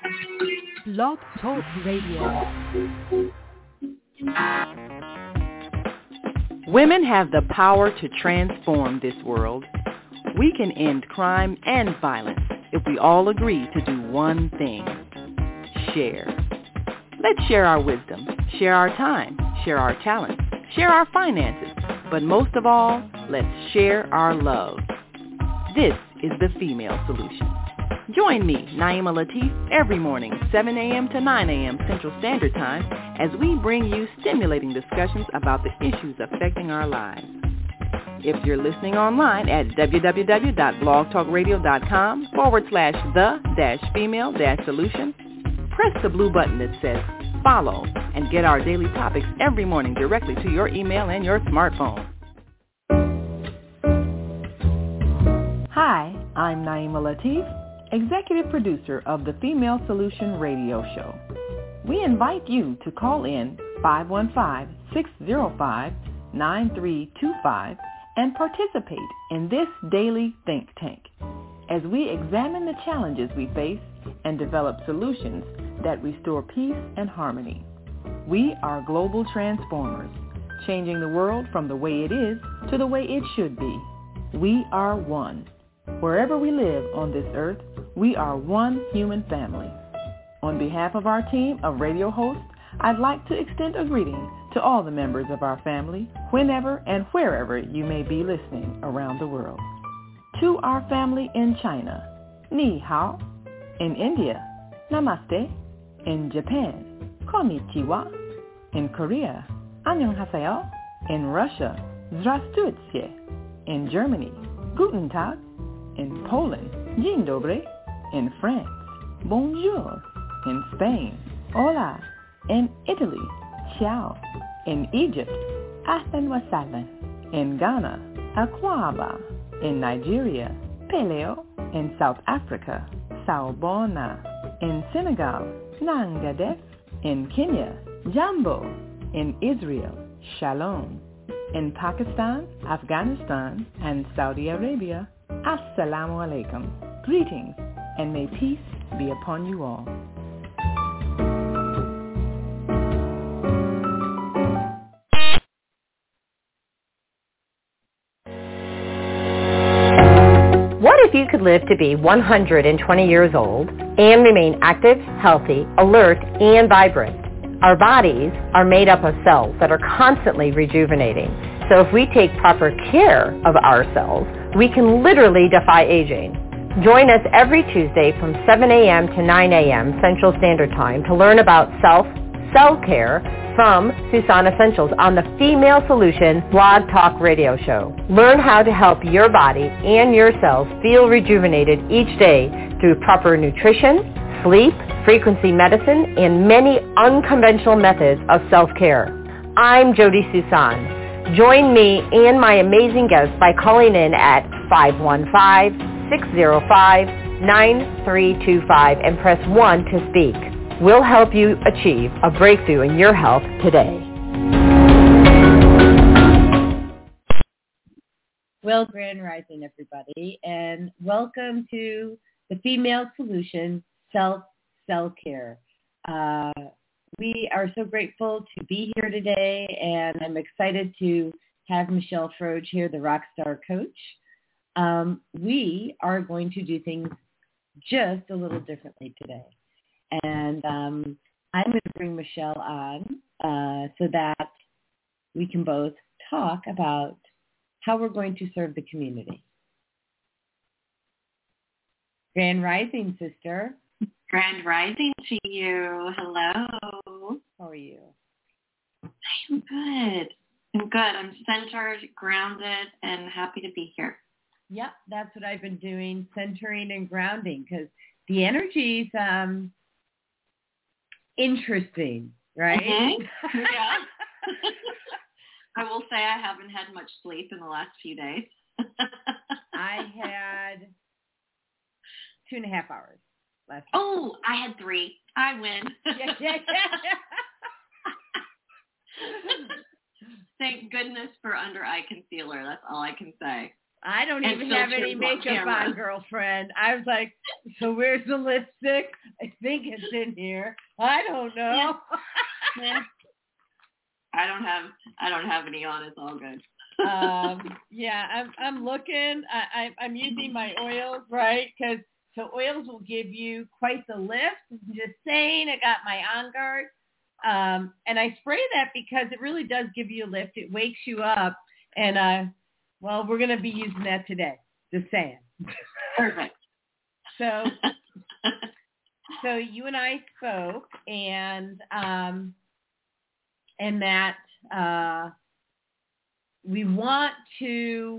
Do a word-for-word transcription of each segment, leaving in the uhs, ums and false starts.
Blog Talk Radio. Women have the power to transform this world. We can end crime and violence if we all agree to do one thing: share. Let's share our wisdom, share our time, share our talents, share our finances, but most of all, let's share our love. This is the Female Solution. Join me, Naima Latif, every morning, seven a.m. to nine a.m. Central Standard Time, as we bring you stimulating discussions about the issues affecting our lives. If you're listening online at www.blogtalkradio.com forward slash the dash female dash solution, press the blue button that says follow and get our daily topics every morning directly to your email and your smartphone. Hi, I'm Naima Latif, Executive Producer of the Female Solution Radio Show. We invite you to call in five one five, six zero five, nine three two five and participate in this daily think tank as we examine the challenges we face and develop solutions that restore peace and harmony. We are global transformers, changing the world from the way it is to the way it should be. We are one. Wherever we live on this earth, we are one human family. On behalf of our team of radio hosts, I'd like to extend a greeting to all the members of our family, whenever and wherever you may be listening around the world. To our family in China, Ni Hao. In India, Namaste. In Japan, Konnichiwa. In Korea, Annyeonghaseyo. In Russia, Здравствуйте. In Germany, Guten Tag. In Poland, Dzień dobry. In France, Bonjour. In Spain, Hola. In Italy, Ciao. In Egypt, Ahlan wa sahlan. In Ghana, Akwaba. In Nigeria, Peleo. In South Africa, Sawubona. In Senegal, Nangadef. In Kenya, Jambo. In Israel, Shalom. In Pakistan, Afghanistan, and Saudi Arabia, Assalamu alaikum. Greetings, and may peace be upon you all. What if you could live to be one hundred twenty years old and remain active, healthy, alert, and vibrant? Our bodies are made up of cells that are constantly rejuvenating. So if we take proper care of our cells, we can literally defy aging. Join us every Tuesday from seven a.m. to nine a.m. Central Standard Time to learn about self, cell care from Susan Essentials on the Female Solution Blog Talk Radio Show. Learn how to help your body and your cells feel rejuvenated each day through proper nutrition, sleep, frequency medicine, and many unconventional methods of self-care. I'm Jody Susan. Join me and my amazing guests by calling in at five one five, six zero five, nine three two five and press one to speak. We'll help you achieve a breakthrough in your health today. Well, Grand Rising, everybody, and welcome to the Female Solution Self Cell Care. Uh, we are so grateful to be here today, and I'm excited to have Michelle Froge here, the Rockstar Coach. Um, we are going to do things just a little differently today. And um, I'm going to bring Michelle on uh, so that we can both talk about how we're going to serve the community. Grand Rising, sister. Grand Rising to you. Hello. How are you? I am good. I'm good. I'm centered, grounded, and happy to be here. Yep, that's what I've been doing, centering and grounding, because the energy's um, interesting, right? Mm-hmm. Yeah. I will say I haven't had much sleep in the last few days. I had two and a half hours last night. Oh, I had three. I win. Yeah, yeah, yeah. Thank goodness for under eye concealer. That's all I can say. I don't And even still have any turns on makeup camera. on, girlfriend. I was like, so where's the lipstick? I think it's in here. I don't know. Yeah. I don't have I don't have any on. It's all good. um, yeah, I'm I'm looking. I, I I'm using my oils, right? Because so oils will give you quite the lift. Just saying, I got my On Guard, um, and I spray that because it really does give you a lift. It wakes you up, and uh, well, we're gonna be using that today. Just saying. Perfect. So so you and I spoke, and um, and that. Uh, We want to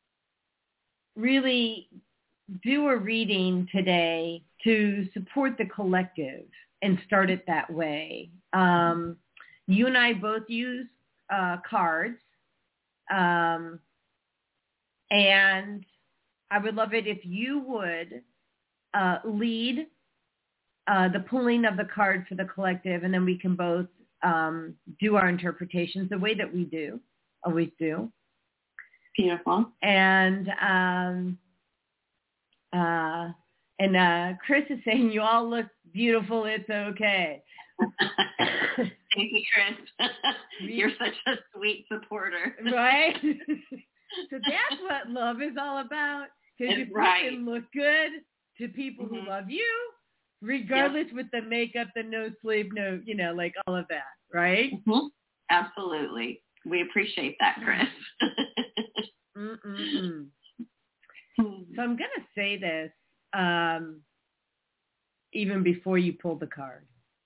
really do a reading today to support the collective and start it that way. Um, you and I both use uh, cards, um, and I would love it if you would uh, lead uh, the pulling of the card for the collective, and then we can both um, do our interpretations the way that we do. Always do. Beautiful. And um, uh, and uh, Chris is saying you all look beautiful. It's okay. Thank you, Chris. You're such a sweet supporter. Right? So that's what love is all about. Because you right. fucking look good to people mm-hmm. who love you, regardless yep. with the makeup, the no sleep, no, you know, like all of that. Right? Mm-hmm. Absolutely. We appreciate that, Chris. Mm-mm-mm. So I'm going to say this um, even before you pull the card.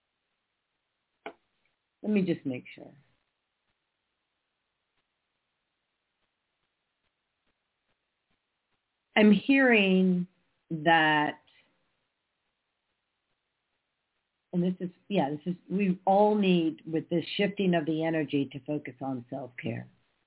Let me just make sure. I'm hearing that, and this is, yeah, this is, we all need, with this shifting of the energy, to focus on self-care.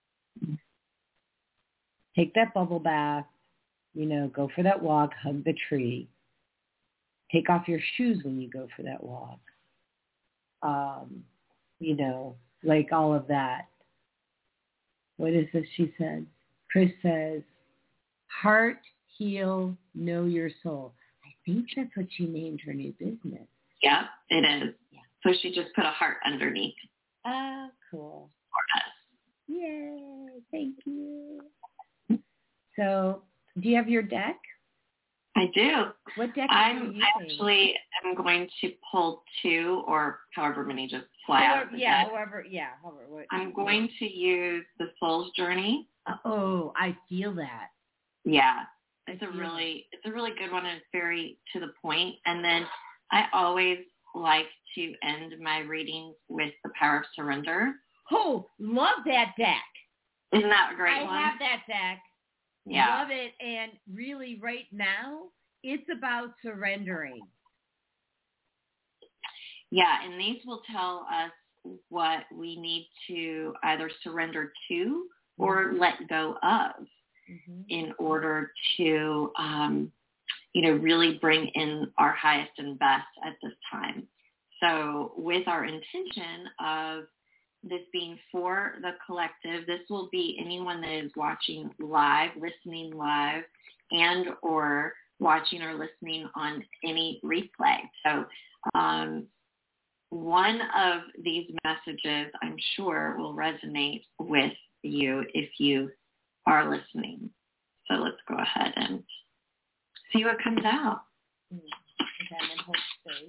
Take that bubble bath, you know, go for that walk, hug the tree. Take off your shoes when you go for that walk. Um, you know, like all of that. What is this she said? Chris says, heart, heal, know your soul. I think that's what she named her new business. Yeah, it is. Yeah. So she just put a heart underneath. Ah, cool. For us. Yay, thank you. So, do you have your deck? I do. What deck I'm are you using? actually I'm going to pull two or however many just fly however, out of the yeah, deck. however, yeah, however. What, I'm going to use the Soul's Journey. Oh, I feel that. Yeah, it's a really it's a really good one, and it's very to the point. And then I always like to end my readings with the Power of Surrender. Oh, love that deck. Isn't that a great I one? I have that deck. Yeah. Love it. And really right now, it's about surrendering. Yeah, and these will tell us what we need to either surrender to or let go of mm-hmm. in order to, um, you know, really bring in our highest and best at this time. So with our intention of this being for the collective, this will be anyone that is watching live, listening live, and or watching or listening on any replay. So um, one of these messages, I'm sure, will resonate with you if you are listening. So let's go ahead and see what comes out. Mm. Okay, I'm in hold space.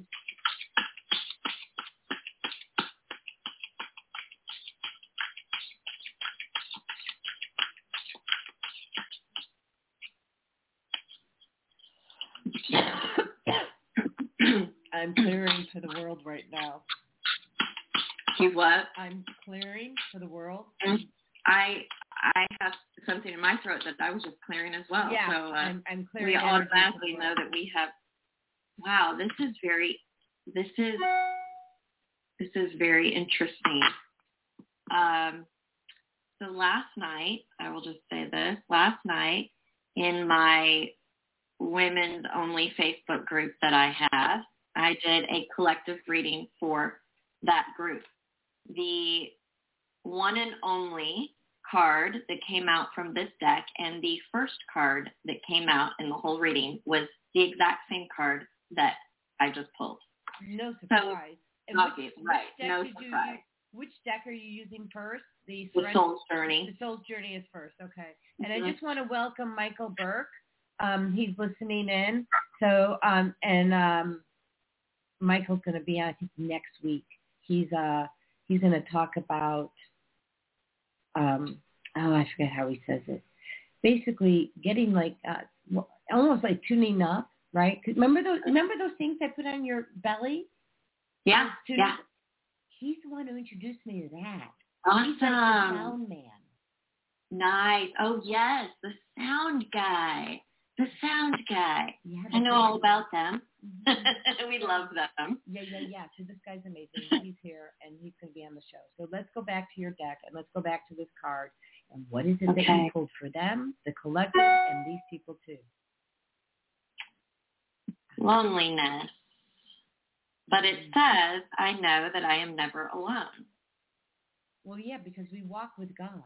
I'm clearing for the world right now. You what? I'm clearing for the world. I I have something in my throat that I was just clearing as well. Yeah, so uh, I'm, I'm clearing. We automatically know that we have. Wow, this is very. This is. This is very interesting. Um. So last night, I will just say this. Last night, in my women's only Facebook group that I have, I did a collective reading for that group. The one and only card that came out from this deck and the first card that came out in the whole reading was the exact same card that I just pulled. No surprise. So, obvious, which, right. Which No surprise. You, which deck are you using first? The, the Soul's Journey. The Soul's Journey is first, okay. And mm-hmm. I just want to welcome Michael Burke. Um, he's listening in. So, um, and um, Michael's going to be on, I think, next week. He's uh, he's going to talk about, um, oh, I forget how he says it. Basically, getting like uh, almost like tuning up, right? 'Cause remember those? Remember those things I put on your belly? Yeah, to, yeah. He's the one who introduced me to that. Awesome. He's like the sound man. Nice. Oh, yes, the sound guy. The sound guy. Yeah, I know all about them. Mm-hmm. We love them. Yeah, yeah, yeah. So this guy's amazing. He's here, and he's going to be on the show. So let's go back to your deck, and let's go back to this card. And what is it okay. that you pulled for them, the collective, and these people too? Loneliness. But it says, I know that I am never alone. Well, yeah, because we walk with God.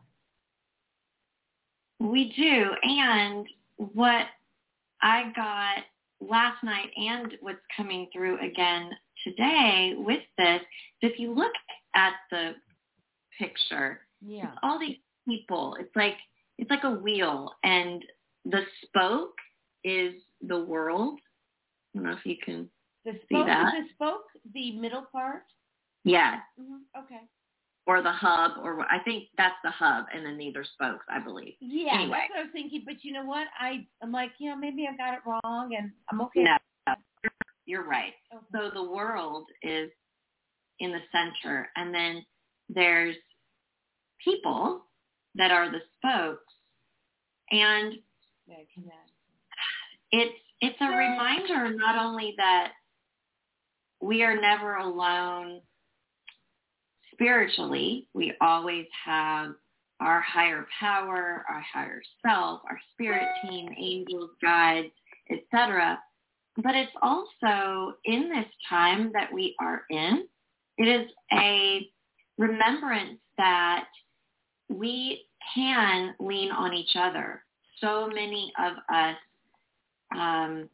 We do. And what I got last night and what's coming through again today with this, if you look at the picture, yeah. it's all these people. It's like it's like a wheel, and the spoke is the world. I don't know if you can the see spoke, that. Is the spoke the middle part? Yeah. Mm-hmm. Okay. Or the hub, or I think that's the hub, and then these are spokes, I believe. Yeah, anyway. That's what I was thinking. But you know what? I, I'm like, you know, maybe I got it wrong, and I'm okay. No, you're right. Okay. So the world is in the center, and then there's people that are the spokes, and yeah, can it's it's a reminder not only that we are never alone spiritually. We always have our higher power, our higher self, our spirit team, angels, guides, et cetera. But it's also in this time that we are in, it is a remembrance that we can lean on each other. So many of us um,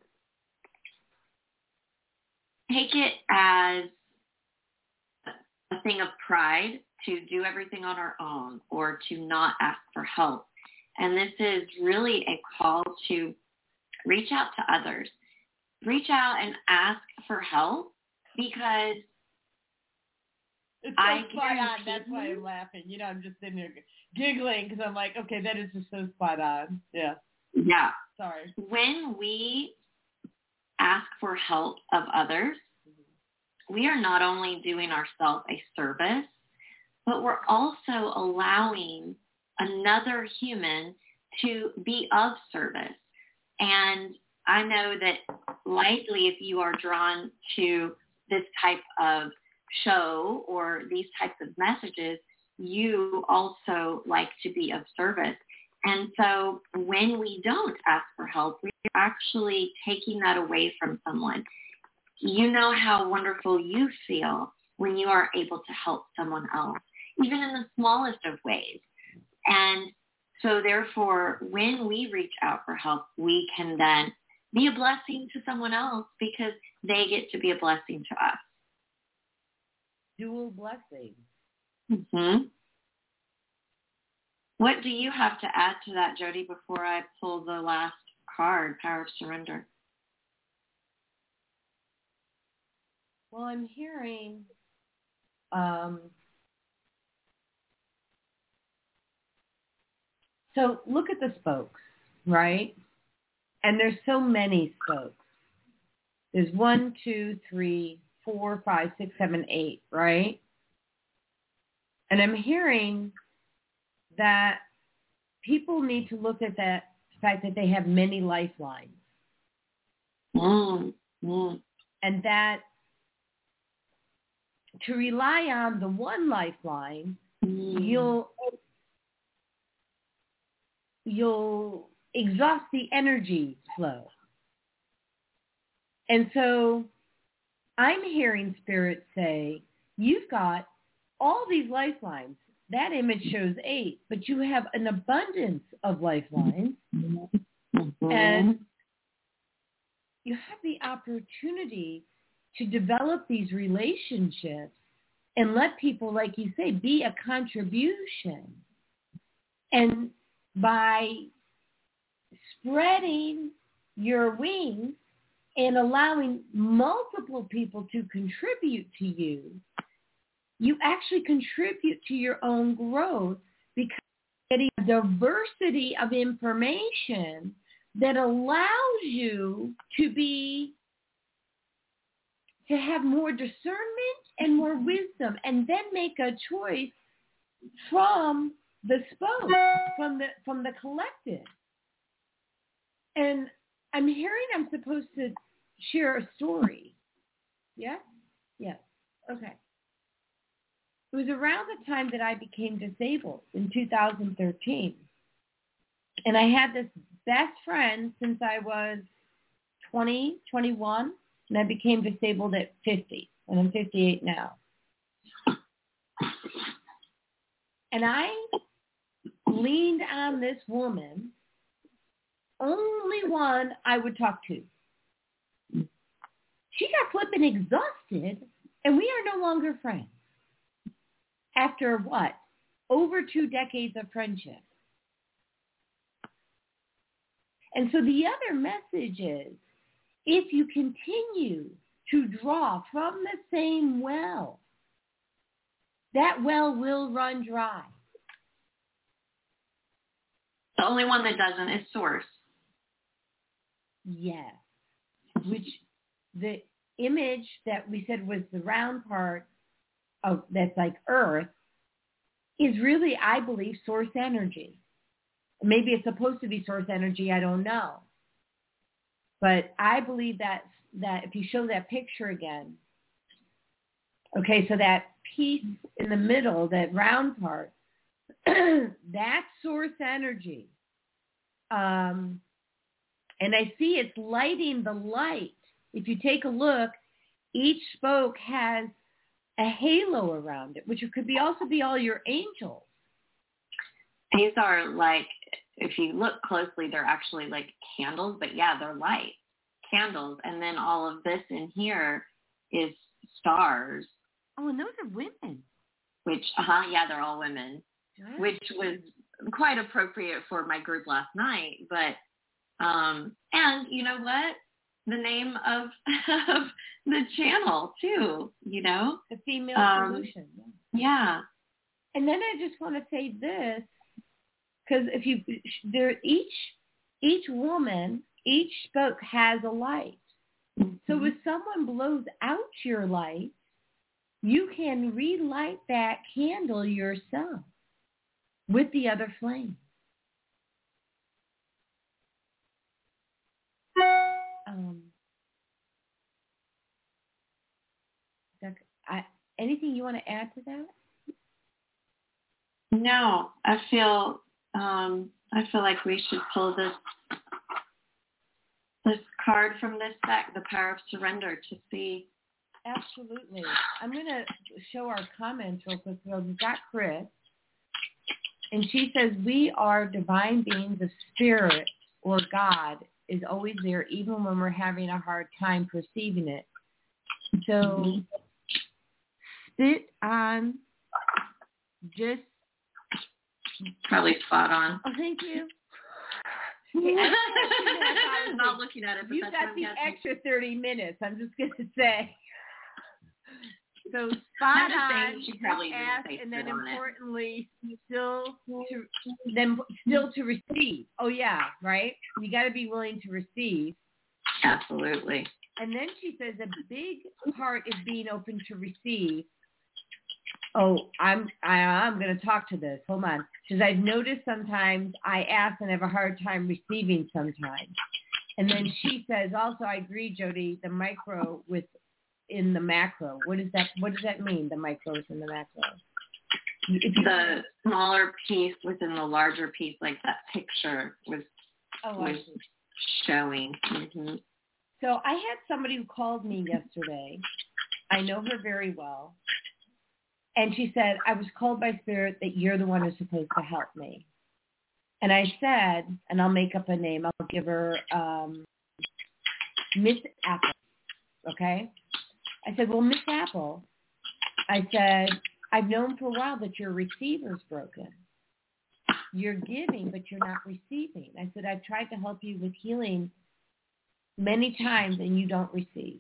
take it as a thing of pride to do everything on our own or to not ask for help. And this is really a call to reach out to others. Reach out and ask for help, because it's so I spot on. That's why I'm laughing. You know, I'm just sitting there giggling because I'm like, okay, that is just so spot on. Yeah. Yeah. Sorry. When we ask for help of others, we are not only doing ourselves a service, but we're also allowing another human to be of service. And I know that likely if you are drawn to this type of show or these types of messages, you also like to be of service. And so when we don't ask for help, we're actually taking that away from someone. You know how wonderful you feel when you are able to help someone else, even in the smallest of ways. And so therefore, when we reach out for help, we can then be a blessing to someone else because they get to be a blessing to us. Dual blessing. Mm-hmm. What do you have to add to that, Jody, before I pull the last card, Power of Surrender? Well, I'm hearing um, so look at the spokes, right? And there's so many spokes. There's one, two, three, four, five, six, seven, eight, right? And I'm hearing that people need to look at that fact that they have many lifelines. Mm, mm. And that to rely on the one lifeline, mm. you'll you'll exhaust the energy flow. And so I'm hearing Spirit say, you've got all these lifelines. that image shows eight, but you have an abundance of lifelines. Mm-hmm. And you have the opportunity to develop these relationships and let people, like you say, be a contribution. And by spreading your wings and allowing multiple people to contribute to you, you actually contribute to your own growth because you're getting a diversity of information that allows you to be, to have more discernment and more wisdom, and then make a choice from the spoke, from the from the collective. And I'm hearing I'm supposed to share a story. Yes? Yes. Okay. It was around the time that I became disabled in two thousand thirteen. And I had this best friend since I was twenty, twenty-one, and I became disabled at fifty, and I'm fifty-eight now. And I leaned on this woman, only one I would talk to. She got flipping exhausted, and we are no longer friends. After what? Over two decades of friendship. And so the other message is, if you continue to draw from the same well, that well will run dry. The only one that doesn't is Source. Yes. Which the image that we said was the round part of that's like Earth is really, I believe, source energy. Maybe it's supposed to be source energy, I don't know. But I believe that that if you show that picture again, okay, so that piece in the middle, that round part, that's source energy. Um, and I see it's lighting the light. If you take a look, each spoke has a halo around it, which could be also be all your angels. These are like, if you look closely, they're actually like candles, but yeah, they're light candles. And then all of this in here is stars. Oh, and those are women. Which, uh-huh, yeah, they're all women, yeah. Which was quite appropriate for my group last night. But, um, and you know what? The name of, of the channel too, you know? The Female um, Solution. Yeah. yeah. And then I just want to say this, because if you, there, each, each woman, each spoke has a light. Mm-hmm. So if someone blows out your light, you can relight that candle yourself with the other flame. Um, I, anything you want to add to that? No, I feel um, I feel like we should pull this this card from this deck, the Power of Surrender, to see. Absolutely. I'm going to show our comments real quick. So we've got Chris, and she says, we are divine beings of spirit, or God is always there, even when we're having a hard time perceiving it. So mm-hmm. Sit on just... Probably spot on. Oh, thank you. Okay, I'm not looking at it, but you that's got the extra thirty minutes, I'm just going to say. So spot on, she probably ask, and then importantly, still to then still to receive. Oh yeah, right. You got to be willing to receive. Absolutely. And then she says a big part is being open to receive. Oh, I'm I, I'm going to talk to this. Hold on, because I've noticed sometimes I ask and have a hard time receiving sometimes. And then she says also, I agree, Jody. The micro with in the macro. What does that What does that mean? The micros in the macro. The smaller piece within the larger piece, like that picture was oh, was showing. Mm-hmm. So I had somebody who called me yesterday. I know her very well. and she said, I was called by Spirit that you're the one who's supposed to help me. And I said, and I'll make up a name. I'll give her um, Miss Apple, okay? I said, well, Miss Apple, I said, I've known for a while that your receiver's broken. You're giving, but you're not receiving. I said, I've tried to help you with healing many times, and you don't receive.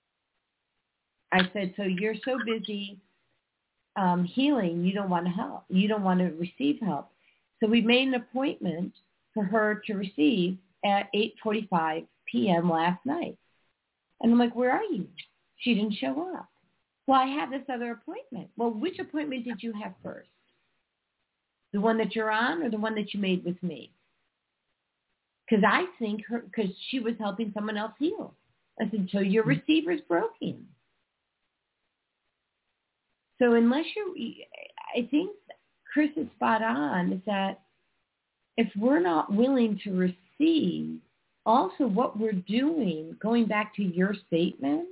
I said, so you're so busy um, healing, you don't want to help. You don't want to receive help. So we made an appointment for her to receive at eight forty-five p.m. last night. And I'm like, where are you? She didn't show up. Well, I have this other appointment. Well, which appointment did you have first? The one that you're on or the one that you made with me? Because I think her, because she was helping someone else heal. I said, so your receiver's broken. So unless you're, I think Chris is spot on, is that if we're not willing to receive, also what we're doing, going back to your statement,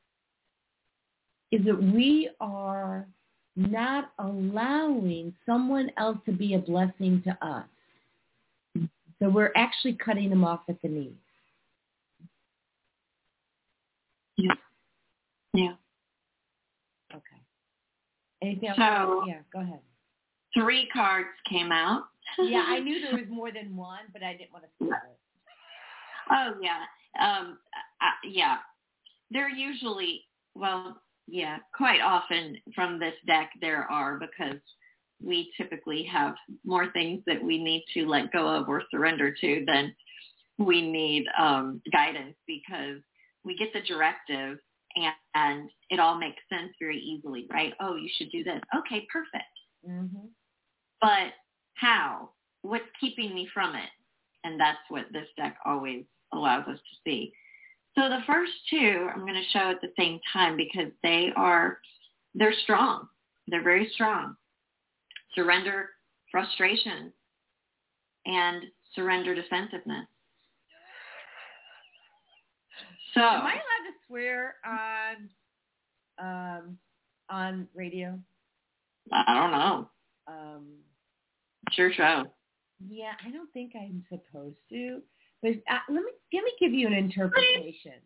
is that we are not allowing someone else to be a blessing to us. So we're actually cutting them off at the knees. Yeah. Yeah. Okay. Anything else? So, yeah, go ahead. Three cards came out. Yeah, I knew there was more than one, but I didn't want to spoil it. Oh, yeah. Um, uh, yeah. They're usually, well, yeah, quite often from this deck there are, because we typically have more things that we need to let go of or surrender to than we need um, guidance, because we get the directive and, and it all makes sense very easily, right? Oh, you should do this. Okay, perfect. Mm-hmm. But how? What's keeping me from it? And that's what this deck always allows us to see. So the first two I'm going to show at the same time because they are, they're strong. They're very strong. Surrender, frustration, and surrender defensiveness. So, am I allowed to swear on um, on radio? I don't know. Um, sure, show. Yeah, I don't think I'm supposed to. But uh, let me let me give you an interpretation.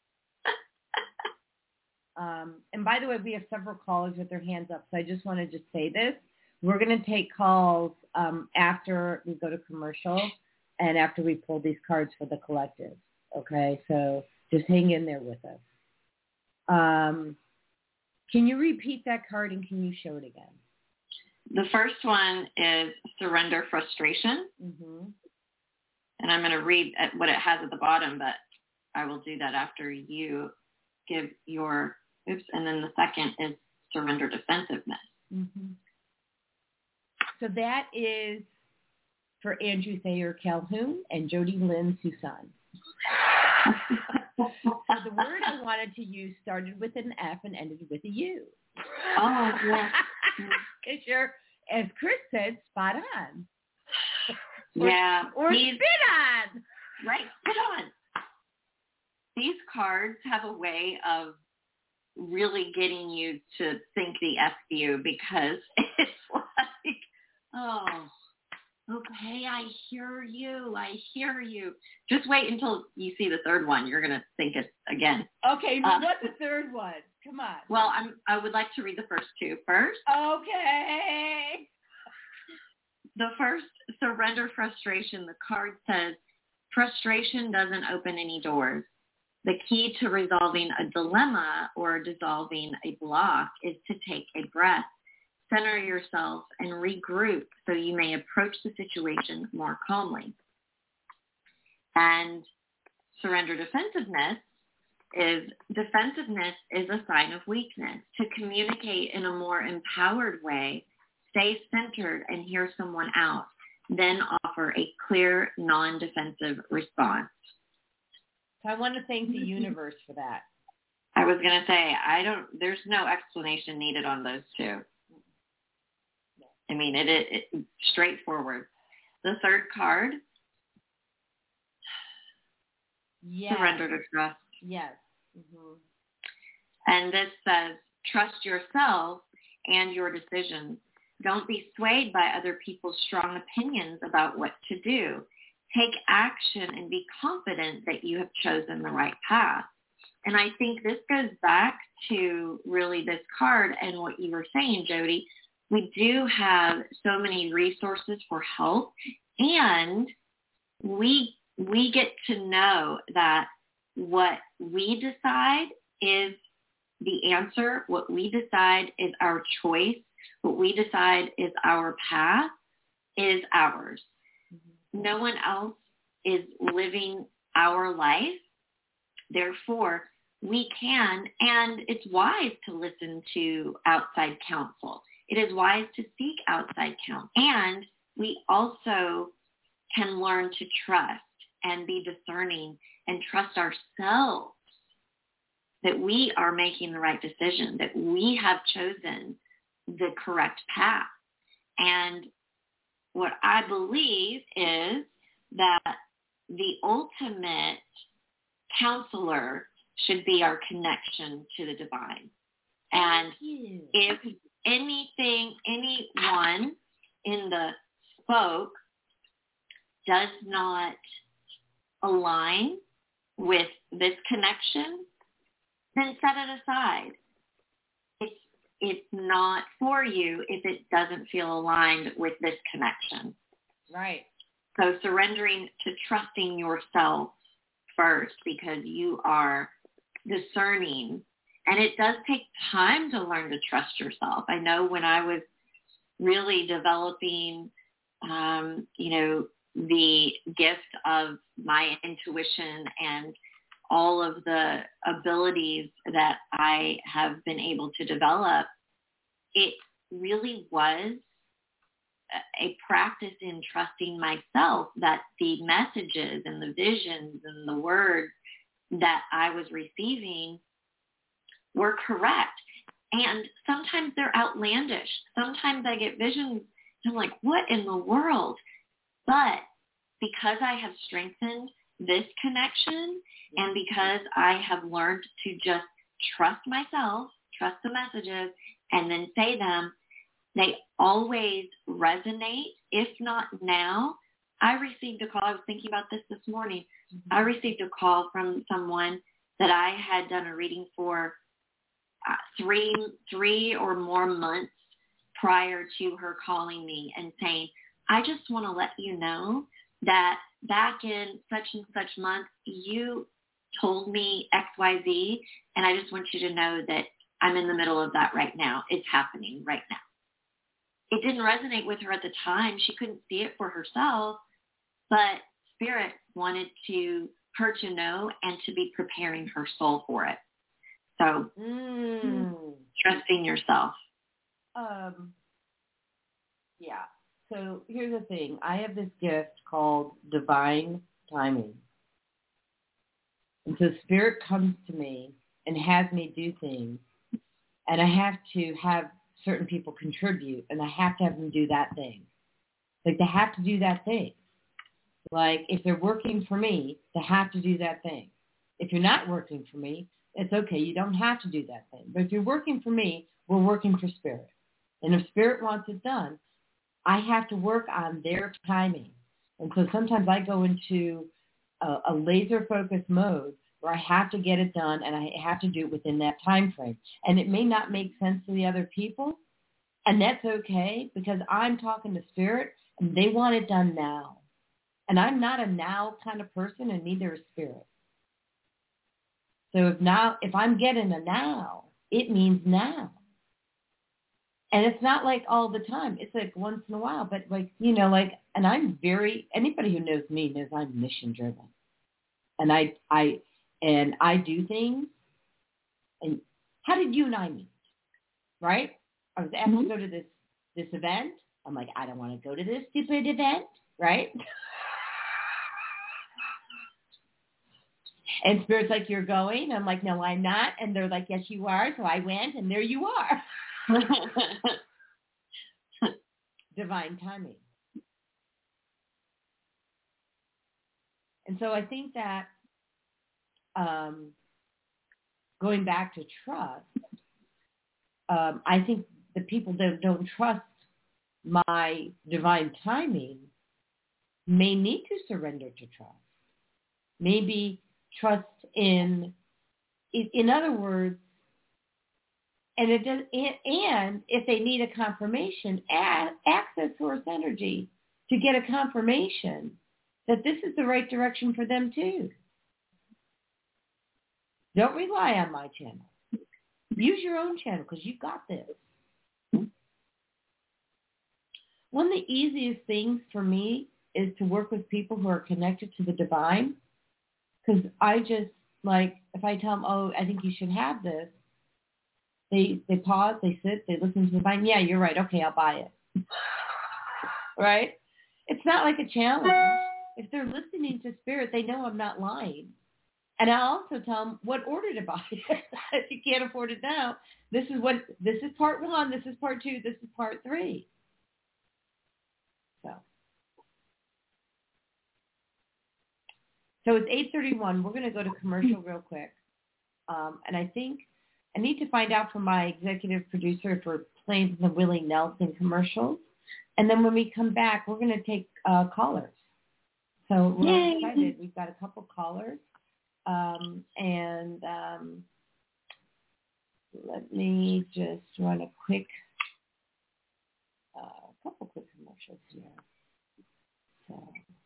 um, and by the way, we have several callers with their hands up, so I just want to just say this. We're going to take calls um, after we go to commercial and after we pull these cards for the collective. Okay, so just hang in there with us. Um, can you repeat that card and can you show it again? The first one is surrender frustration. Mm-hmm. And I'm going to read at what it has at the bottom, but I will do that after you give your, oops, and then the second is surrender defensiveness. Mm-hmm. So that is for Andrew Thayer Calhoun and Jody Lynn Susan. So the word I wanted to use started with an F and ended with a U. Oh, yeah. Because you're, as Chris said, spot on. Or, yeah. Or these, spit on. Right, spit on. These cards have a way of really getting you to think the F you because it's like, oh, okay, I hear you. I hear you. Just wait until you see the third one. You're going to think it again. Okay, uh, what's the third one? Come on. Well, I'm, I would like to read the first two first. Okay. The first, surrender frustration. The card says, frustration doesn't open any doors. The key to resolving a dilemma or dissolving a block is to take a breath, center yourself, and regroup so you may approach the situation more calmly. And surrender defensiveness is, defensiveness is a sign of weakness. To communicate in a more empowered way, stay centered and hear someone out, then offer a clear, non-defensive response. So I want to thank the universe for that. I was going to say, I don't, there's no explanation needed on those two. I mean, it is it, it, straightforward. The third card, yes. Surrender to trust. Yes. Mm-hmm. And this says, trust yourself and your decisions. Don't be swayed by other people's strong opinions about what to do. Take action and be confident that you have chosen the right path. And I think this goes back to really this card and what you were saying, Jody. We do have so many resources for help, and we we get to know that what we decide is the answer. What we decide is our choice. What we decide is our path is ours. Mm-hmm. No one else is living our life. Therefore, we can, and it's wise to listen to outside counsel. It is wise to seek outside counsel. And we also can learn to trust and be discerning and trust ourselves that we are making the right decision, that we have chosen the correct path. And what I believe is that the ultimate counselor should be our connection to the divine. And if anything, anyone in the spoke does not align with this connection, then set it aside. It's it's not for you if it doesn't feel aligned with this connection. Right. So surrendering to trusting yourself first, because you are discerning. And it does take time to learn to trust yourself. I know when I was really developing, um, you know, the gift of my intuition and all of the abilities that I have been able to develop, it really was a practice in trusting myself that the messages and the visions and the words that I was receiving were correct. And sometimes they're outlandish. Sometimes I get visions and I'm like, what in the world? But because I have strengthened this connection and because I have learned to just trust myself, trust the messages, and then say them, they always resonate. If not now, I received a call. I was thinking about this this morning. Mm-hmm. I received a call from someone that I had done a reading for uh, three, three or more months prior to her calling me and saying, I just want to let you know that back in such and such month, you told me X Y Z, and I just want you to know that I'm in the middle of that right now. It's happening right now. It didn't resonate with her at the time. She couldn't see it for herself, but Spirit wanted to her to know and to be preparing her soul for it. So mm. trusting yourself. Um. Yeah. So here's the thing. I have this gift called divine timing. And so Spirit comes to me and has me do things, and I have to have certain people contribute, and I have to have them do that thing. Like, they have to do that thing. Like, if they're working for me, they have to do that thing. If you're not working for me, it's okay. You don't have to do that thing. But if you're working for me, we're working for Spirit. And if Spirit wants it done, I have to work on their timing. And so sometimes I go into a, a laser-focused mode where I have to get it done, and I have to do it within that time frame. And it may not make sense to the other people, and that's okay, because I'm talking to Spirit, and they want it done now. And I'm not a now kind of person, and neither is Spirit. So if now, if I'm getting a now, it means now. And it's not like all the time. It's like once in a while. But like, you know, like, and I'm very, anybody who knows me knows I'm mission driven. And I, I, and I do things. And how did you and I meet? Right? I was asked mm-hmm. to go to this, this event. I'm like, I don't want to go to this stupid event. Right? And Spirit's like, you're going? I'm like, no, I'm not. And they're like, yes, you are. So I went, and there you are. Divine timing. And so I think that um, going back to trust, um, I think the people that don't trust my divine timing may need to surrender to trust. Maybe trust in, in, in other words, and it does, and, and if they need a confirmation, add, access source energy to get a confirmation that this is the right direction for them too. Don't rely on my channel. Use your own channel because you've got this. One of the easiest things for me is to work with people who are connected to the divine, because I just, like, if I tell them, oh, I think you should have this, they they pause, they sit, they listen to the divine. Yeah, you're right. Okay, I'll buy it. Right? It's not like a challenge. If they're listening to spirit, they know I'm not lying. And I also tell them what order to buy it. If you can't afford it now, this is what this is part one, this is part two, this is part three. So, so it's eight thirty-one. We're going to go to commercial real quick. Um, and I think I need to find out from my executive producer if we're playing the Willie Nelson commercials. And then when we come back, we're going to take uh, callers. So we're Yay. excited. We've got a couple callers. Um, and um, let me just run a quick, uh, a couple quick commercials here. So.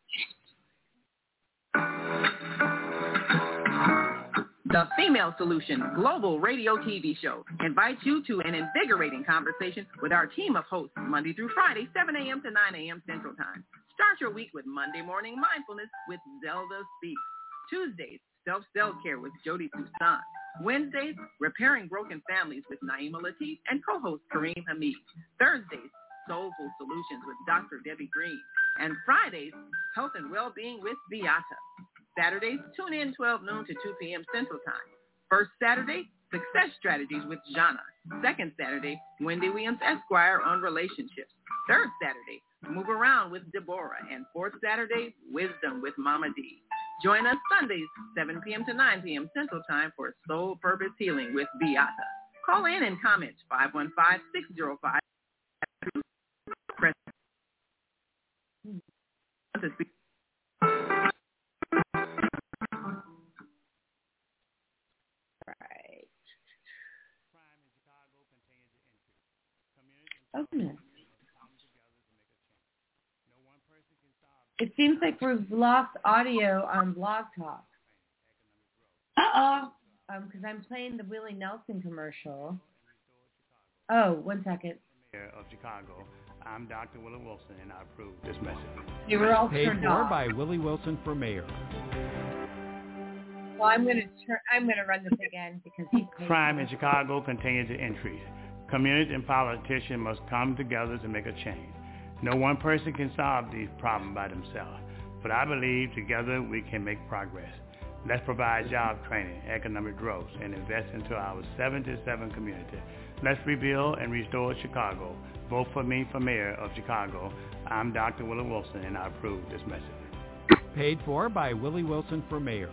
The Female Solution Global Radio T V Show invites you to an invigorating conversation with our team of hosts Monday through Friday, seven a.m. to nine a.m. Central Time. Start your week with Monday Morning Mindfulness with Zelda Speaks. Tuesdays, Self-Self-Care with Jody Toussaint. Wednesdays, Repairing Broken Families with Naima Latif and co-host Kareem Hamid. Thursdays, Soulful Solutions with Doctor Debbie Green. And Fridays, Health and Well-Being with Beata. Saturdays, tune in twelve noon to two p.m. Central Time. First Saturday, Success Strategies with Jana. Second Saturday, Wendy Williams Esquire on relationships. Third Saturday, Move Around with Deborah. And fourth Saturday, Wisdom with Mama D. Join us Sundays, seven p.m. to nine p.m. Central Time for Soul Purpose Healing with Beata. Call in and comment five one five, six zero five. Press to speak. Right. Okay. It seems like we've lost audio on Blog Talk. Uh-oh. Um, because I'm playing the Willie Nelson commercial. Oh, one second. Mayor of Chicago. I'm Doctor Willie Wilson, and I approve this message. You were all Paid turned for off. by Willie Wilson for mayor. Well, I'm going to turn. I'm going to run this again because he. Crime in Chicago continues to increase. Communities and politicians must come together to make a change. No one person can solve these problems by themselves, but I believe together we can make progress. Let's provide job training, economic growth, and invest into our seventy-seven community. Let's rebuild and restore Chicago. Vote for me for mayor of Chicago. I'm Doctor Willie Wilson, and I approve this message. Paid for by Willie Wilson for mayor.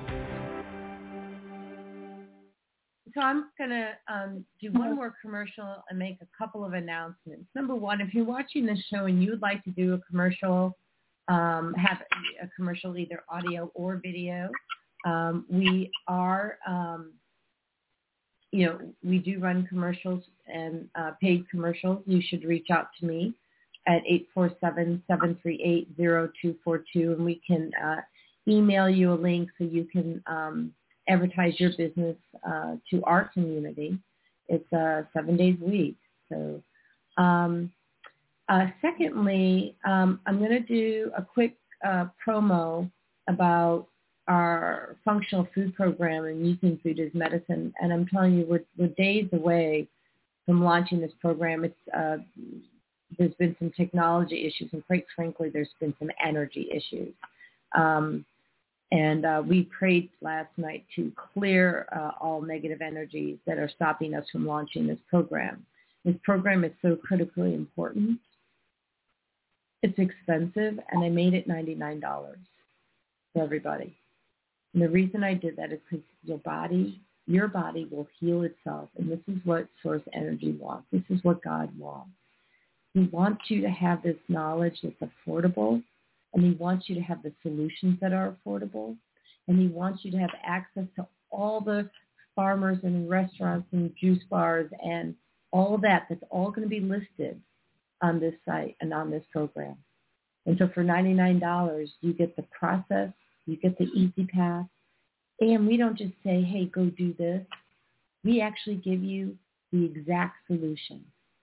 So I'm going to um, do one more commercial and make a couple of announcements. Number one, if you're watching this show and you'd like to do a commercial, um, have a commercial, either audio or video, um, we are, um, you know, we do run commercials and uh, paid commercials. You should reach out to me at eight four seven, seven three eight, zero two four two, and we can uh, email you a link so you can um, advertise your business uh, to our community. It's uh, seven days a week. So, um, uh, secondly, um, I'm going to do a quick uh, promo about our functional food program and using food as medicine. And I'm telling you, we're, we're days away from launching this program. It's uh, there's been some technology issues, and quite frankly, there's been some energy issues. Um, And uh, we prayed last night to clear uh, all negative energies that are stopping us from launching this program. This program is so critically important. It's expensive, and I made it ninety-nine dollars for everybody. And the reason I did that is because your body your body will heal itself. And this is what source energy wants. This is what God wants. He wants you to have this knowledge that's affordable, and he wants you to have the solutions that are affordable, and he wants you to have access to all the farmers and restaurants and juice bars and all of that. That's all going to be listed on this site and on this program. And so for ninety-nine dollars, you get the process, you get the easy path, and we don't just say, hey, go do this. We actually give you the exact solution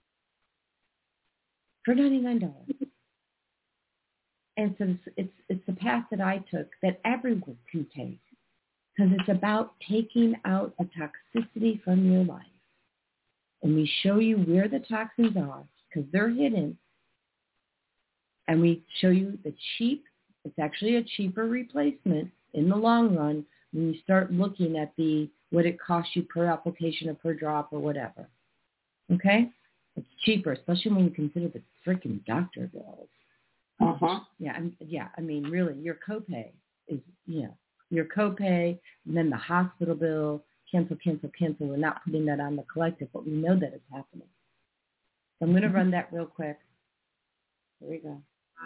for ninety-nine dollars. And so it's, it's, it's the path that I took that everyone can take, because it's about taking out the toxicity from your life. And we show you where the toxins are, because they're hidden. And we show you the cheap, it's actually a cheaper replacement in the long run when you start looking at the what it costs you per application or per drop or whatever. Okay? It's cheaper, especially when you consider the freaking doctor bills. Uh-huh. Yeah, I'm, yeah, I mean, really, your copay is, you know, your copay, and then the hospital bill, cancel, cancel, cancel. We're not putting that on the collective, but we know that it's happening. So I'm going to run that real quick. Here we go.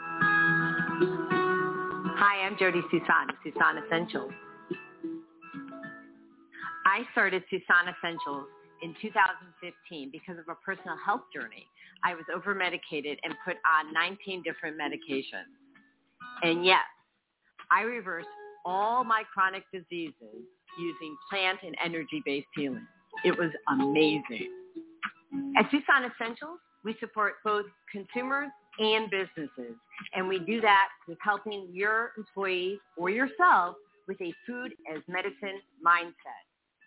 Hi, I'm Jody Susan, Susan Essentials. I started Susan Essentials in two thousand fifteen because of a personal health journey. I was over-medicated and put on nineteen different medications. And yes, I reversed all my chronic diseases using plant and energy-based healing. It was amazing. At Susan Essentials, we support both consumers and businesses, and we do that with helping your employees or yourself with a food as medicine mindset.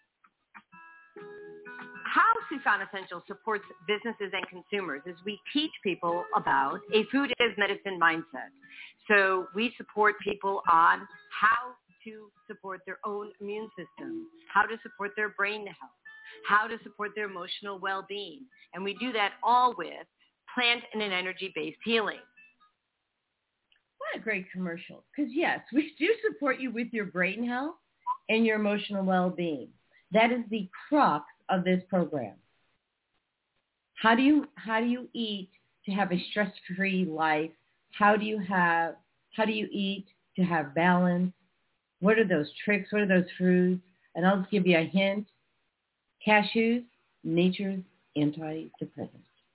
How Susan Essentials supports businesses and consumers is we teach people about a food as medicine mindset. So we support people on how to support their own immune system, how to support their brain health, how to support their emotional well-being. And we do that all with plant and an energy-based healing. What a great commercial. Because, yes, we do support you with your brain health and your emotional well-being. That is the crux of this program. How do you how do you eat to have a stress-free life? How do you have how do you eat to have balance? What are those tricks? What are those foods? And I'll just give you a hint. Cashews, nature's antidepressant.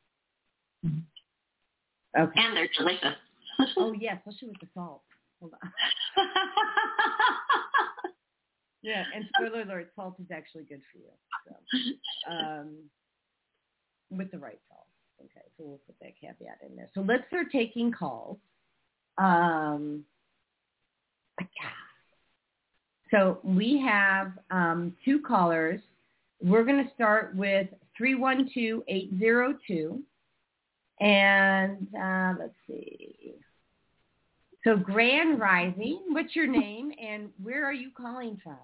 Okay. And they're delicious. Oh, yeah, especially with the salt. Hold on. Yeah, and spoiler alert, salt is actually good for you. So, um, with the right salt. Okay, so we'll put that caveat in there. So let's start taking calls. Um, so we have um, two callers. We're going to start with three one two, eight zero two. And uh, let's see. So Grand Rising, what's your name and where are you calling from?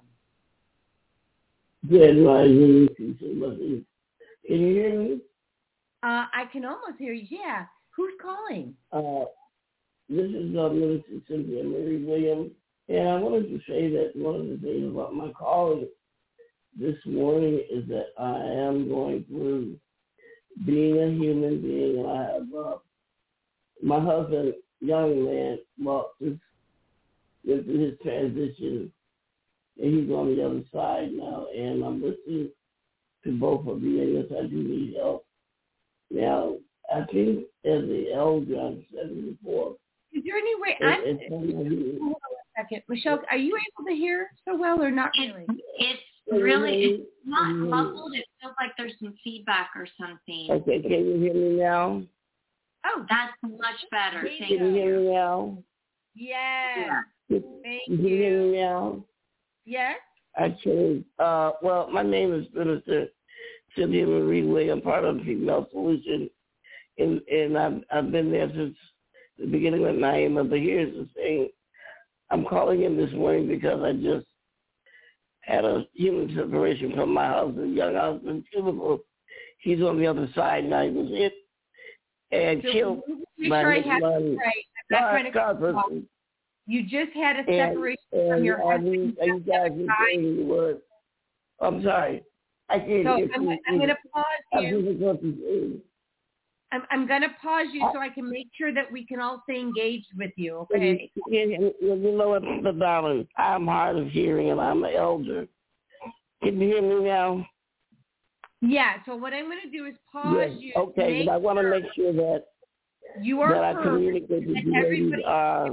Grand Rising, can you hear me? Uh, I can almost hear you. Yeah. Who's calling? Uh, this is uh, Minister Cynthia Marie Williams. And I wanted to say that one of the things about my calling this morning is that I am going through being a human being. I have uh, my husband, young man, well, just went through his transition, and he's on the other side now. And I'm listening to both of you, and yes, I do need help. Now, I think as the elder, I'm seventy-four. Is there any way? I'm, it's, it's, hold on a second, Michelle. Are you able to hear so well, or not really? It's really it's not muffled. It feels like there's some feedback or something. Okay, can you hear me now? Oh, that's much better. Thank Can you hear you. me now? Yes. Yeah. Thank Can you. you hear me now? Yes. Actually, uh, well, my name is Minister Cynthia Marie Williams. I'm part of the Female Solution, and and I've I've been there since the beginning of nine months. But here's the thing: I'm calling in this morning because I just had a human separation from my husband, young husband, beautiful. He's on the other side now. He was hit and So killed make by sure I his have money. it right. I'm not trying to God, cut God, you off. You just had a and, separation and from your I husband. mean, you guys can say the word. I'm sorry. I can't So get I'm, you. I'm going to pause I'm you. difficulty. I'm, I'm going to pause you so I can make sure that we can all stay engaged with you, okay? You know what, the darling, I'm hard of hearing and I'm an elder. Can you hear me now? Yeah, so what I'm going to do is pause Yes. you. Okay, but I want to sure make sure that, you are that I heard, communicate with that you ladies. everybody Uh,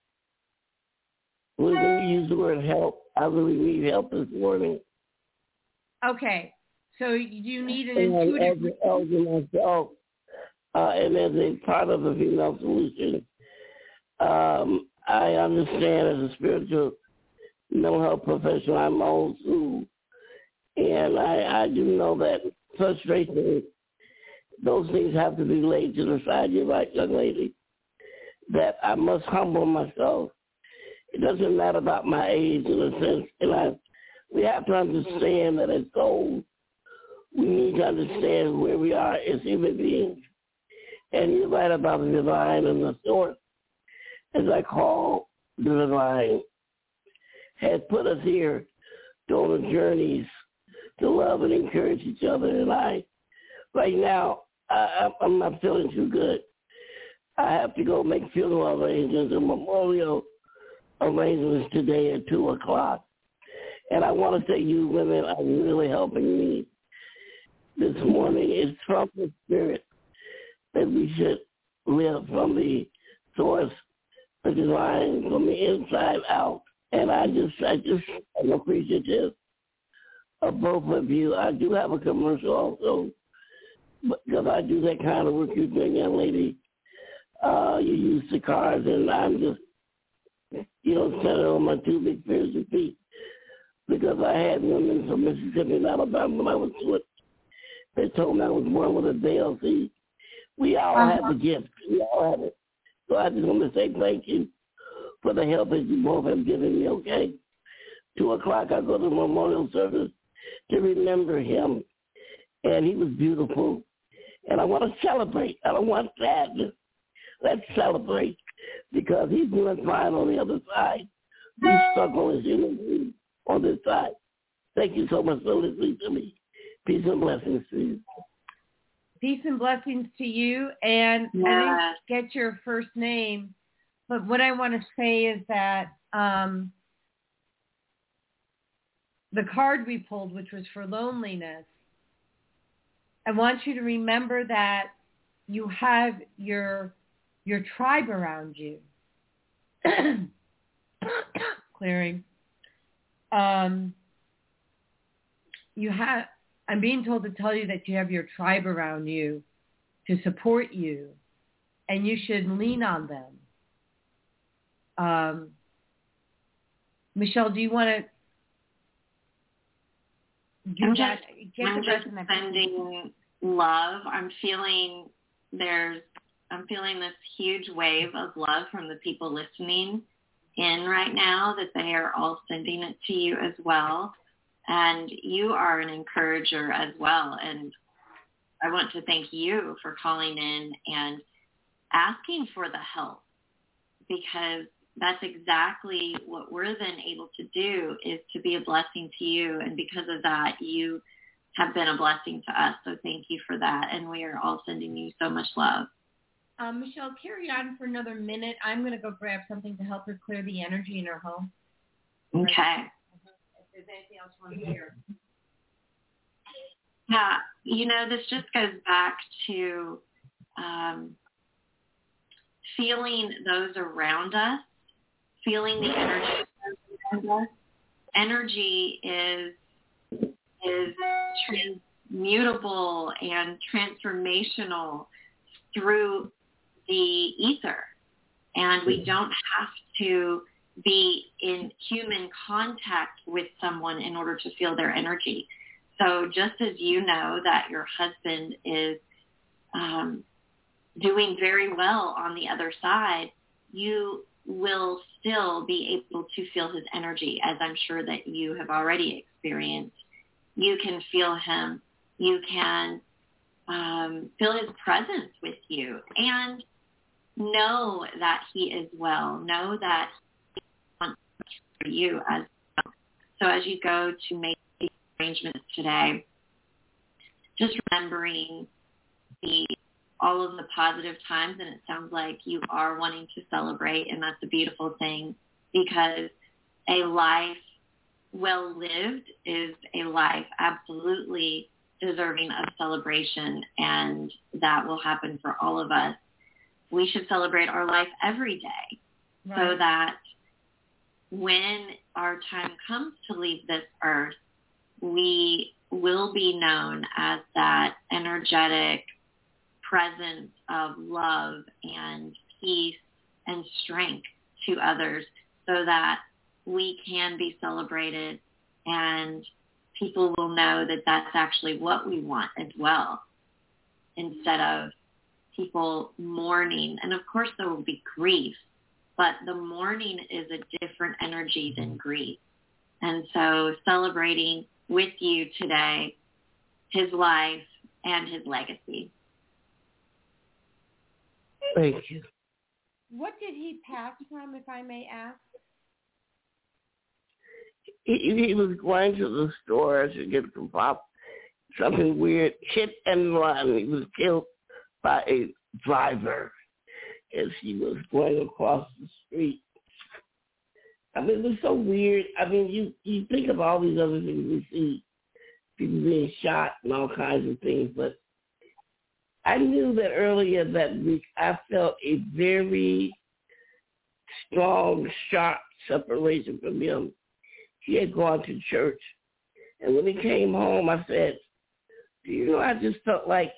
we're going to use the word help. I really need help this morning. Okay, so you need an And intuitive... as an elder myself, uh, and as a part of the Female Solution, um, I understand as a spiritual mental health professional, I'm old school. And I, I do know that frustration, those things have to be laid to the side. You're right, young lady, that I must humble myself. It doesn't matter about my age in a sense. And I, we have to understand that as souls, we need to understand where we are as human beings. And you're right about the divine and the source, as I call the divine, has put us here on the journeys to love and encourage each other. And I, right now, I, I'm not feeling too good. I have to go make funeral arrangements and memorial arrangements today at two o'clock. And I want to say you women are really helping me this morning. It's from the spirit that we should live from the source, the divine, from the inside out. And I just, I just am appreciative of both of you. I do have a commercial also, because I do that kind of work you're doing, young lady. Uh, you use the cards, and I'm just, you know, standing on my two big pairs of feet, because I had women from Mississippi and Alabama when I was with. They told me I was born with a veil. See, we all uh-huh. have the gift. We all have it. So I just want to say thank you for the help that you both have given me, okay? Two o'clock, I go to the memorial service to remember him. And he was beautiful. And I want to celebrate. I don't want sadness. Let's celebrate, because he's doing fine on the other side. We struggle as human beings on this side. Thank you so much for listening to me. Peace and blessings to you. Peace and blessings to you. And yeah. I didn't get your first name, but what I want to say is that um, the card we pulled, which was for loneliness, I want you to remember that you have your your tribe around you. Clearing. Um, you have. I'm being told to tell you that you have your tribe around you to support you, and you should lean on them. Um, Michelle, do you want to do I'm that? Just, Get I'm the rest just of sending love. I'm feeling there's. I'm feeling this huge wave of love from the people listening in right now, that they are all sending it to you as well. And you are an encourager as well. And I want to thank you for calling in and asking for the help, because that's exactly what we're then able to do, is to be a blessing to you. And because of that, you have been a blessing to us. So thank you for that. And we are all sending you so much love. Um, Michelle, carry on for another minute. I'm going to go grab something to help her clear the energy in her home. Okay. If there's anything else you want to hear. Yeah, you know, this just goes back to um, feeling those around us, feeling the energy around us. Energy is is transmutable and transformational through the ether, and we don't have to be in human contact with someone in order to feel their energy. So just as you know that your husband is um, doing very well on the other side, you will still be able to feel his energy, as I'm sure that you have already experienced. You can feel him. You can um, feel his presence with you, and know that he is well. Know that he wants for you as well. So as you go to make arrangements today, just remembering the all of the positive times, and it sounds like you are wanting to celebrate, and that's a beautiful thing, because a life well lived is a life absolutely deserving of celebration, and that will happen for all of us. We should celebrate our life every day, right, so that when our time comes to leave this earth, we will be known as that energetic presence of love and peace and strength to others, so that we can be celebrated and people will know that that's actually what we want as well, instead of people mourning. And of course there will be grief, but the mourning is a different energy than grief. And so celebrating with you today his life and his legacy. Thank you. What did he pass from, if I may ask? He, he was going to the store to get some pop, something weird, hit and run. He was killed by a driver as he was going across the street. I mean, it was so weird. I mean, you, you think of all these other things we see, people being shot and all kinds of things, but I knew that earlier that week I felt a very strong, sharp separation from him. He had gone to church, and when he came home, I said, do you know, I just felt like,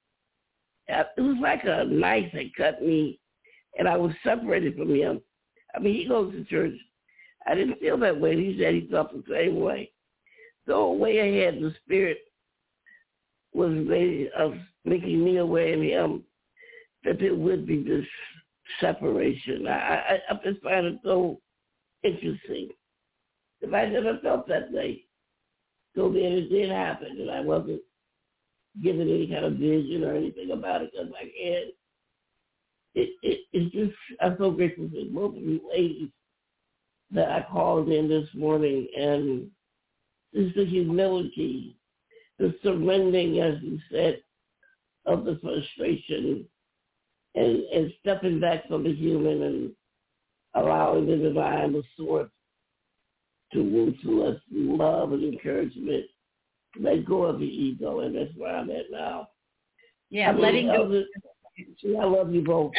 it was like a knife had cut me, and I was separated from him. I mean, he goes to church. I didn't feel that way. He said he felt the same way. So way ahead, the Spirit was made of making me aware in him that there would be this separation. I, I, I just find it so interesting. If I never felt that way, so then it did happen, and I wasn't given any kind of vision or anything about it because I can't. It, it, it's just, I'm so grateful for both of you ladies that I called in this morning, and just the humility, the surrendering, as you said, of the frustration, and, and stepping back from the human and allowing the divine, the source, to woo to us love and encouragement. Let go of the ego, and that's where I'm at now. Yeah, I mean, letting go. Elder, I love you both.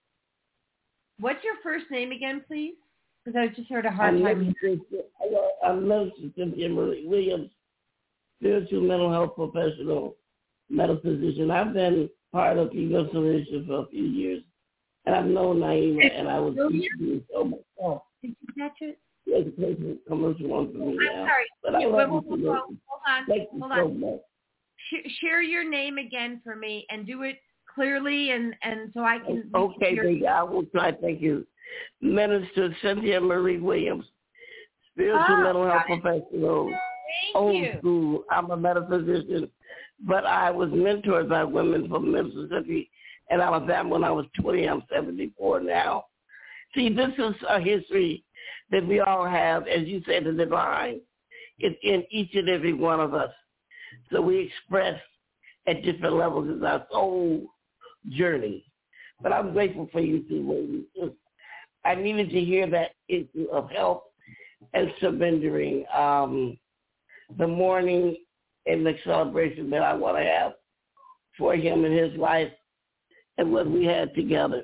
What's your first name again, please? Because I just heard a hard I'm time. I'm Minister Cynthia Marie Williams, spiritual mental health professional, metaphysician. I've been part of Female Solution for a few years, and I've known Naima, and I was teaching so much help. Did you catch it? Education commercial one for me I'm now. sorry. But I Yeah, love hold, you hold, so hold, hold on. Thank you hold so on. much. Sh- share your name again for me and do it clearly, and, and so I can. Okay, your... baby, I will try. Thank you. Minister Cynthia Marie Williams, spiritual oh, mental health professional, Thank old you. school. I'm a metaphysician, but I was mentored by women from Mississippi and Alabama when I was twenty. I'm seventy-four now. See, this is a history that we all have, as you said, the divine. It's in each and every one of us. So we express at different levels as our soul journey. But I'm grateful for you two ladies. I needed to hear that issue of health and surrendering, um, the mourning and the celebration that I want to have for him and his life and what we had together.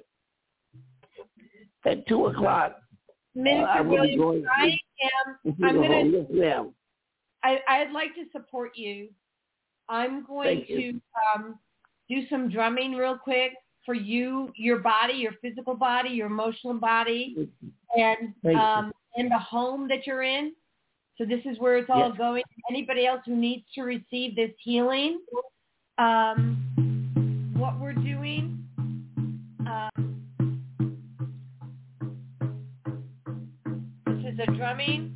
At two o'clock, Minister uh, I will be Williams, going I am. I'm going to. Yes, ma'am. I, I'd like to support you. I'm going Thank you. to um, do some drumming real quick for you, your body, your physical body, your emotional body, and Thank um, in the home that you're in. So this is where it's all Yes. going. Anybody else who needs to receive this healing, um, what we're doing. Um, this is a drumming.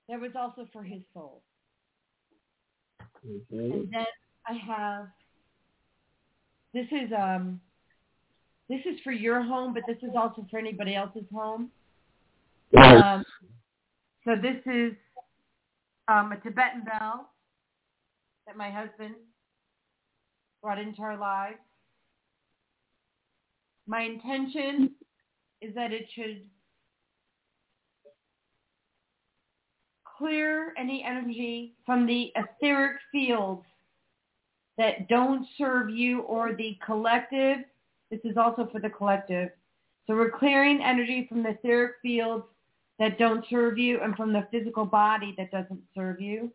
that was also for his soul. Mm-hmm. And then I have, this is um, this is for your home, but this is also for anybody else's home. Yes. Um, so this is um, a Tibetan bell that my husband brought into our lives. My intention is that it should clear any energy from the etheric fields that don't serve you or the collective. This is also for the collective. So we're clearing energy from the etheric fields that don't serve you and from the physical body that doesn't serve you.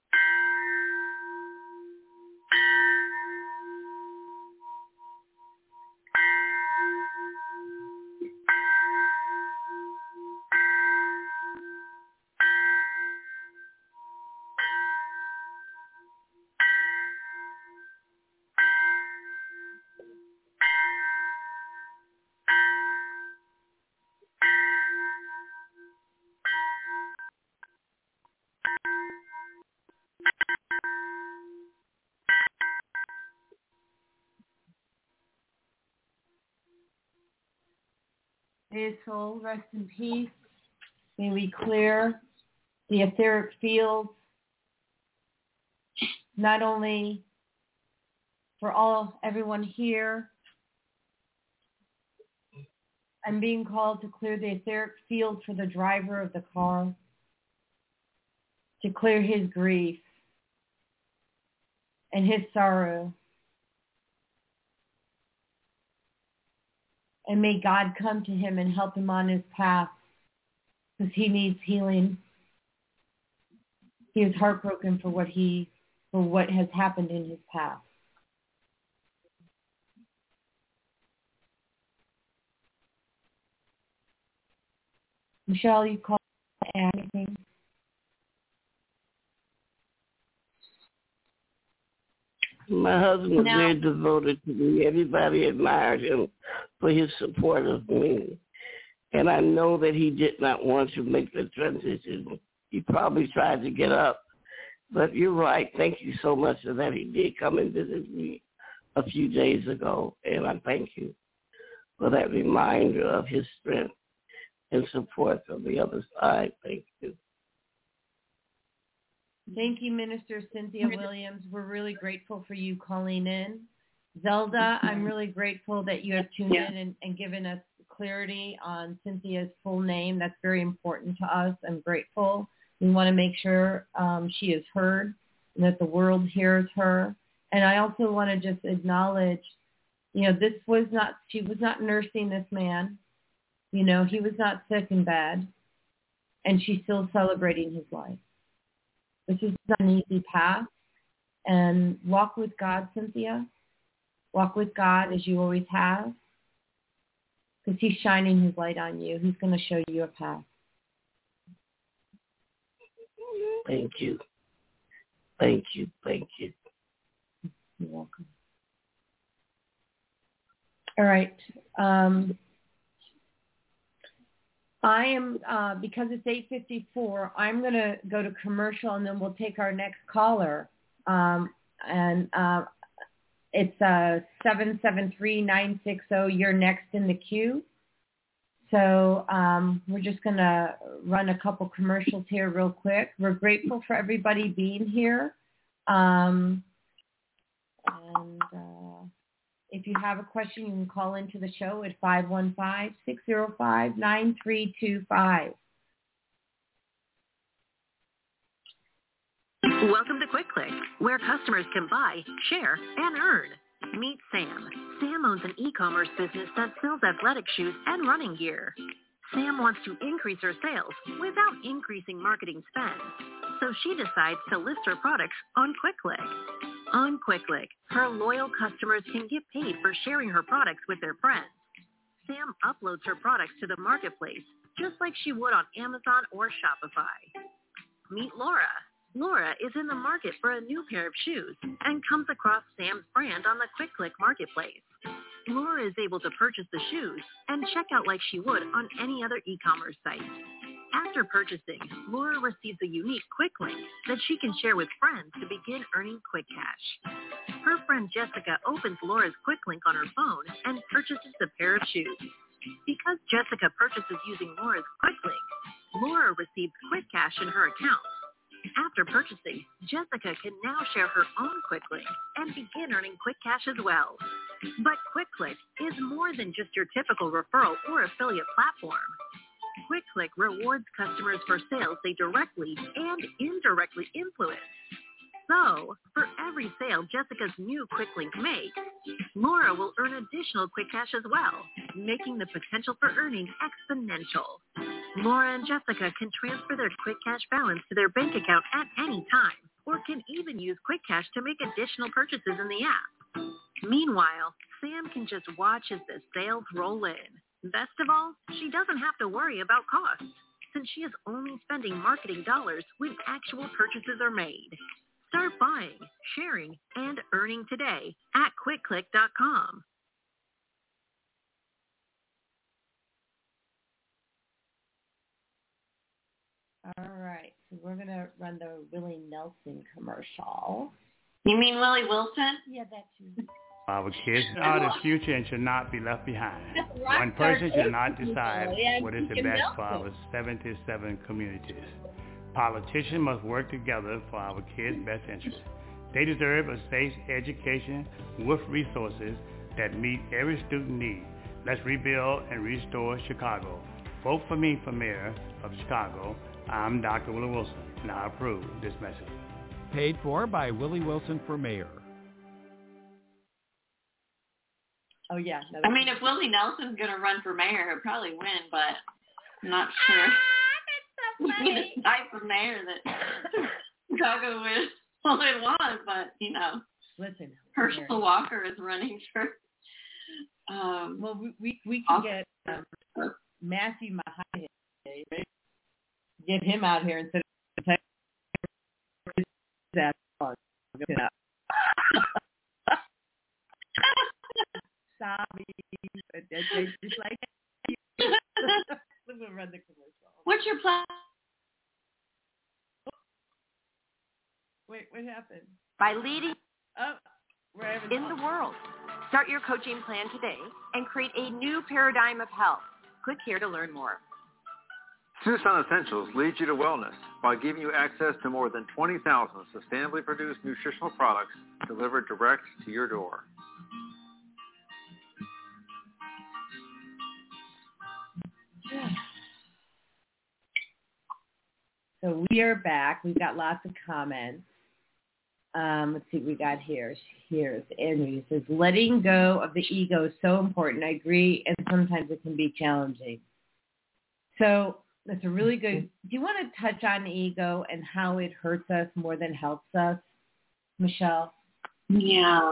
May his soul rest in peace. May we clear the etheric fields, not only for all everyone here. I'm being called to clear the etheric field for the driver of the car, to clear his grief and his sorrow. And may God come to him and help him on his path, because he needs healing. He is heartbroken for what he, for what has happened in his past. Michelle, you call to add anything? My husband was Now, very devoted to me. Everybody admired him for his support of me. And I know that he did not want to make the transition. He probably tried to get up. But you're right. Thank you so much for that. He did come and visit me a few days ago. And I thank you for that reminder of his strength and support from the other side. Thank you. Thank you, Minister Cynthia Williams. We're really grateful for you calling in. Zelda, I'm really grateful that you have tuned in and, and given us clarity on Cynthia's full name. That's very important to us. I'm grateful. We want to make sure um, she is heard and that the world hears her. And I also want to just acknowledge, you know, this was not, she was not nursing this man. You know, he was not sick and bad. And she's still celebrating his life. This is not an easy path. And walk with God, Cynthia. Walk with God as you always have. Because he's shining his light on you. He's going to show you a path. Thank you. Thank you. Thank you. You're welcome. All right. Um, I am, uh, because it's eight fifty-four, I'm going to go to commercial and then we'll take our next caller. Um, and uh, it's uh, seven seven three, nine six zero. You're next in the queue. So um, we're just going to run a couple commercials here real quick. We're grateful for everybody being here. Um, and uh, if you have a question, you can call into the show at five one five, six zero five, nine three two five. Welcome to Quick Click, where customers can buy, share, and earn. Meet Sam. Sam owns an e-commerce business that sells athletic shoes and running gear. Sam wants to increase her sales without increasing marketing spend. So she decides to list her products on Quick Click. On Quick Click, her loyal customers can get paid for sharing her products with their friends. Sam uploads her products to the marketplace just like she would on Amazon or Shopify. Meet Laura. Laura is in the market for a new pair of shoes and comes across Sam's brand on the Quick Click marketplace. Laura is able to purchase the shoes and check out like she would on any other e-commerce site. After purchasing, Laura receives a unique quick link that she can share with friends to begin earning quick cash. Her friend Jessica opens Laura's quick link on her phone and purchases a pair of shoes. Because Jessica purchases using Laura's quick link, Laura receives quick cash in her account. After purchasing, Jessica can now share her own quick link and begin earning quick cash as well. But QuickClick is more than just your typical referral or affiliate platform. QuickClick rewards customers for sales they directly and indirectly influence. So, for every sale Jessica's new quick link makes, Laura will earn additional quick cash as well, making the potential for earning exponential. Laura and Jessica can transfer their quick cash balance to their bank account at any time, or can even use quick cash to make additional purchases in the app. Meanwhile, Sam can just watch as the sales roll in. Best of all, she doesn't have to worry about costs, since she is only spending marketing dollars when actual purchases are made. Start buying, sharing, and earning today at quick click dot com. All right, so we're going to run the Willie Nelson commercial. You mean Willie Wilson? Yeah, that's you. Our kids are the future and should not be left behind. One person should not decide what is the best for our seventy-seven communities. Politicians must work together for our kids' best interests. They deserve a safe education with resources that meet every student need. Let's rebuild and restore Chicago. Vote for me for mayor of Chicago. I'm Doctor Willie Wilson, and I approve this message. Paid for by Willie Wilson for mayor. Oh, yeah. No, I mean, if Willie Nelson's going to run for mayor, he'll probably win, but I'm not sure. He's the type of mayor that Chicago would, well, it was, but, you know, listen, Herschel Walker is running for. Um, well, we we, we can get um, Matthew Mahoney, get him out here instead of that. Sorry, just like we'll run the commercial. What's your plan? Wait, what happened? By leading oh, wherever in the world. Start your coaching plan today and create a new paradigm of health. Click here to learn more. Tucson Essentials leads you to wellness by giving you access to more than twenty thousand sustainably produced nutritional products delivered direct to your door. So we are back. We've got lots of comments. Um, let's see what we got here. Here's Andrew. He says, letting go of the ego is so important. I agree, and sometimes it can be challenging. So that's a really good, do you want to touch on ego and how it hurts us more than helps us, Michelle? Yeah.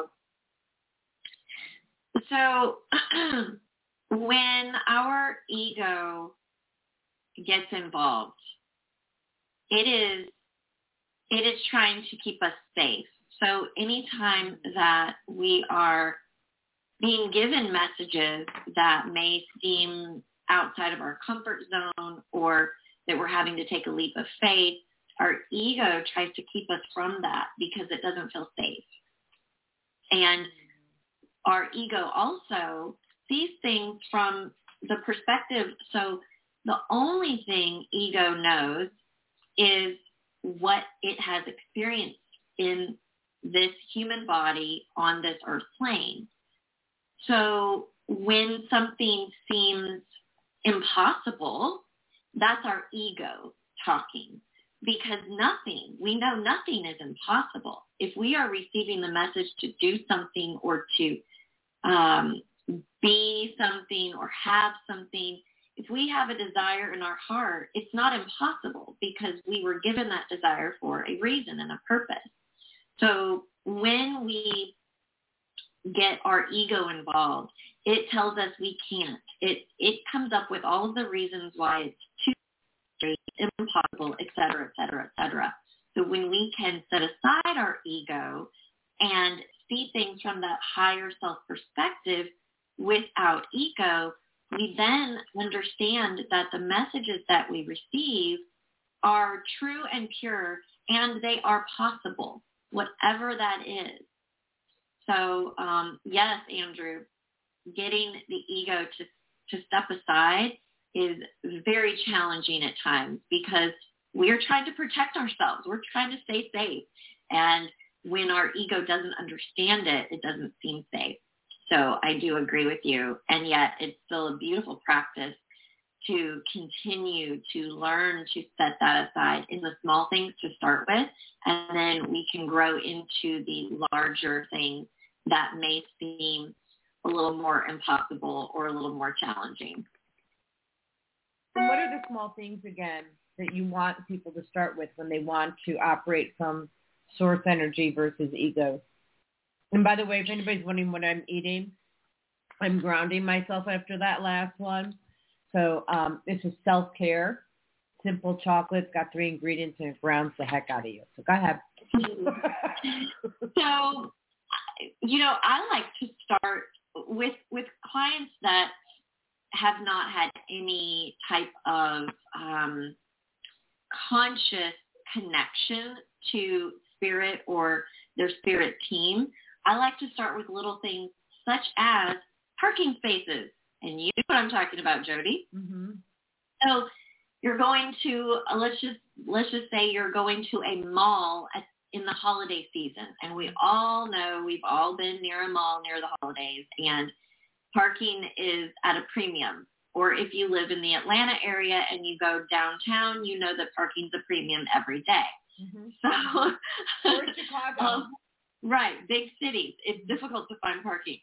So when our ego gets involved, it is it is trying to keep us safe. So anytime that we are being given messages that may seem outside of our comfort zone or that we're having to take a leap of faith, our ego tries to keep us from that because it doesn't feel safe. And our ego also sees things from the perspective. So the only thing ego knows is what it has experienced in this human body on this earth plane. So when something seems impossible, that's our ego talking, because nothing, we know nothing is impossible. If we are receiving the message to do something or to um, be something or have something, if we have a desire in our heart, it's not impossible because we were given that desire for a reason and a purpose. So when we get our ego involved, it tells us we can't. It it comes up with all of the reasons why it's too impossible, et cetera, et cetera, et cetera. So when we can set aside our ego and see things from that higher self perspective without ego, we then understand that the messages that we receive are true and pure, and they are possible, whatever that is. So, um, yes, Andrew, getting the ego to, to step aside is very challenging at times because we're trying to protect ourselves. We're trying to stay safe. And when our ego doesn't understand it, it doesn't seem safe. So I do agree with you. And yet it's still a beautiful practice to continue to learn to set that aside in the small things to start with. And then we can grow into the larger things that may seem a little more impossible or a little more challenging. And what are the small things, again, that you want people to start with when they want to operate from source energy versus ego? And by the way, if anybody's wondering what I'm eating, I'm grounding myself after that last one. So um, this is self-care, simple chocolate. It's got three ingredients and it grounds the heck out of you. So go ahead. So, you know, I like to start with with clients that have not had any type of um, conscious connection to spirit or their spirit team. I like to start with little things such as parking spaces. And you know what I'm talking about, Jody. Mm-hmm. So you're going to, uh, let's just let's just say you're going to a mall at, in the holiday season. And we all know, we've all been near a mall near the holidays, and parking is at a premium. Or if you live in the Atlanta area and you go downtown, you know that parking's a premium every day. Mm-hmm. So, or Chicago. um, right, big cities. It's difficult to find parking.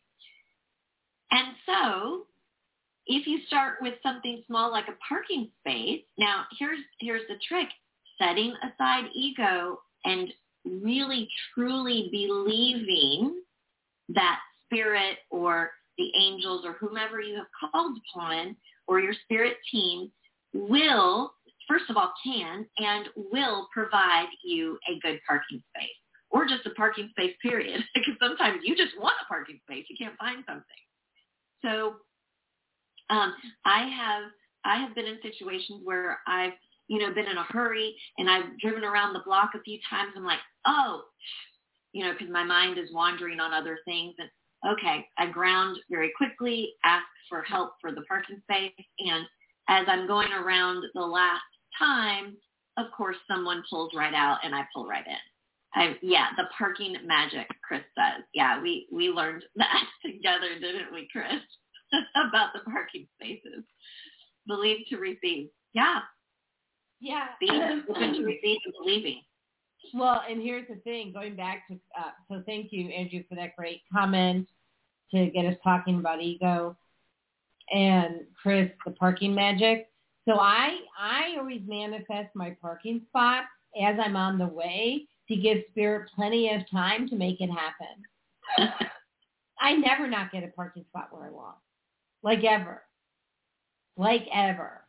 And so if you start with something small like a parking space, now here's here's the trick. Setting aside ego and really truly believing that spirit or the angels or whomever you have called upon or your spirit team will, first of all, can and will provide you a good parking space or just a parking space, period. Because sometimes you just want a parking space. You can't find something. So um, I have I have been in situations where I've, you know, been in a hurry and I've driven around the block a few times. I'm like, oh, you know, because my mind is wandering on other things. And okay, I ground very quickly, ask for help for the parking space. And as I'm going around the last time, of course, someone pulls right out and I pull right in. I, yeah, the parking magic, Chris says. Yeah, we, we learned that together, didn't we, Chris? About the parking spaces. Believe to receive. Yeah. Yeah. Being open to receive and believing. Well, and here's the thing, going back to, uh, so thank you, Andrew, for that great comment to get us talking about ego. And Chris, the parking magic. So I, I always manifest my parking spot as I'm on the way to give spirit plenty of time to make it happen. I never not get a parking spot where I want. Like ever. Like ever.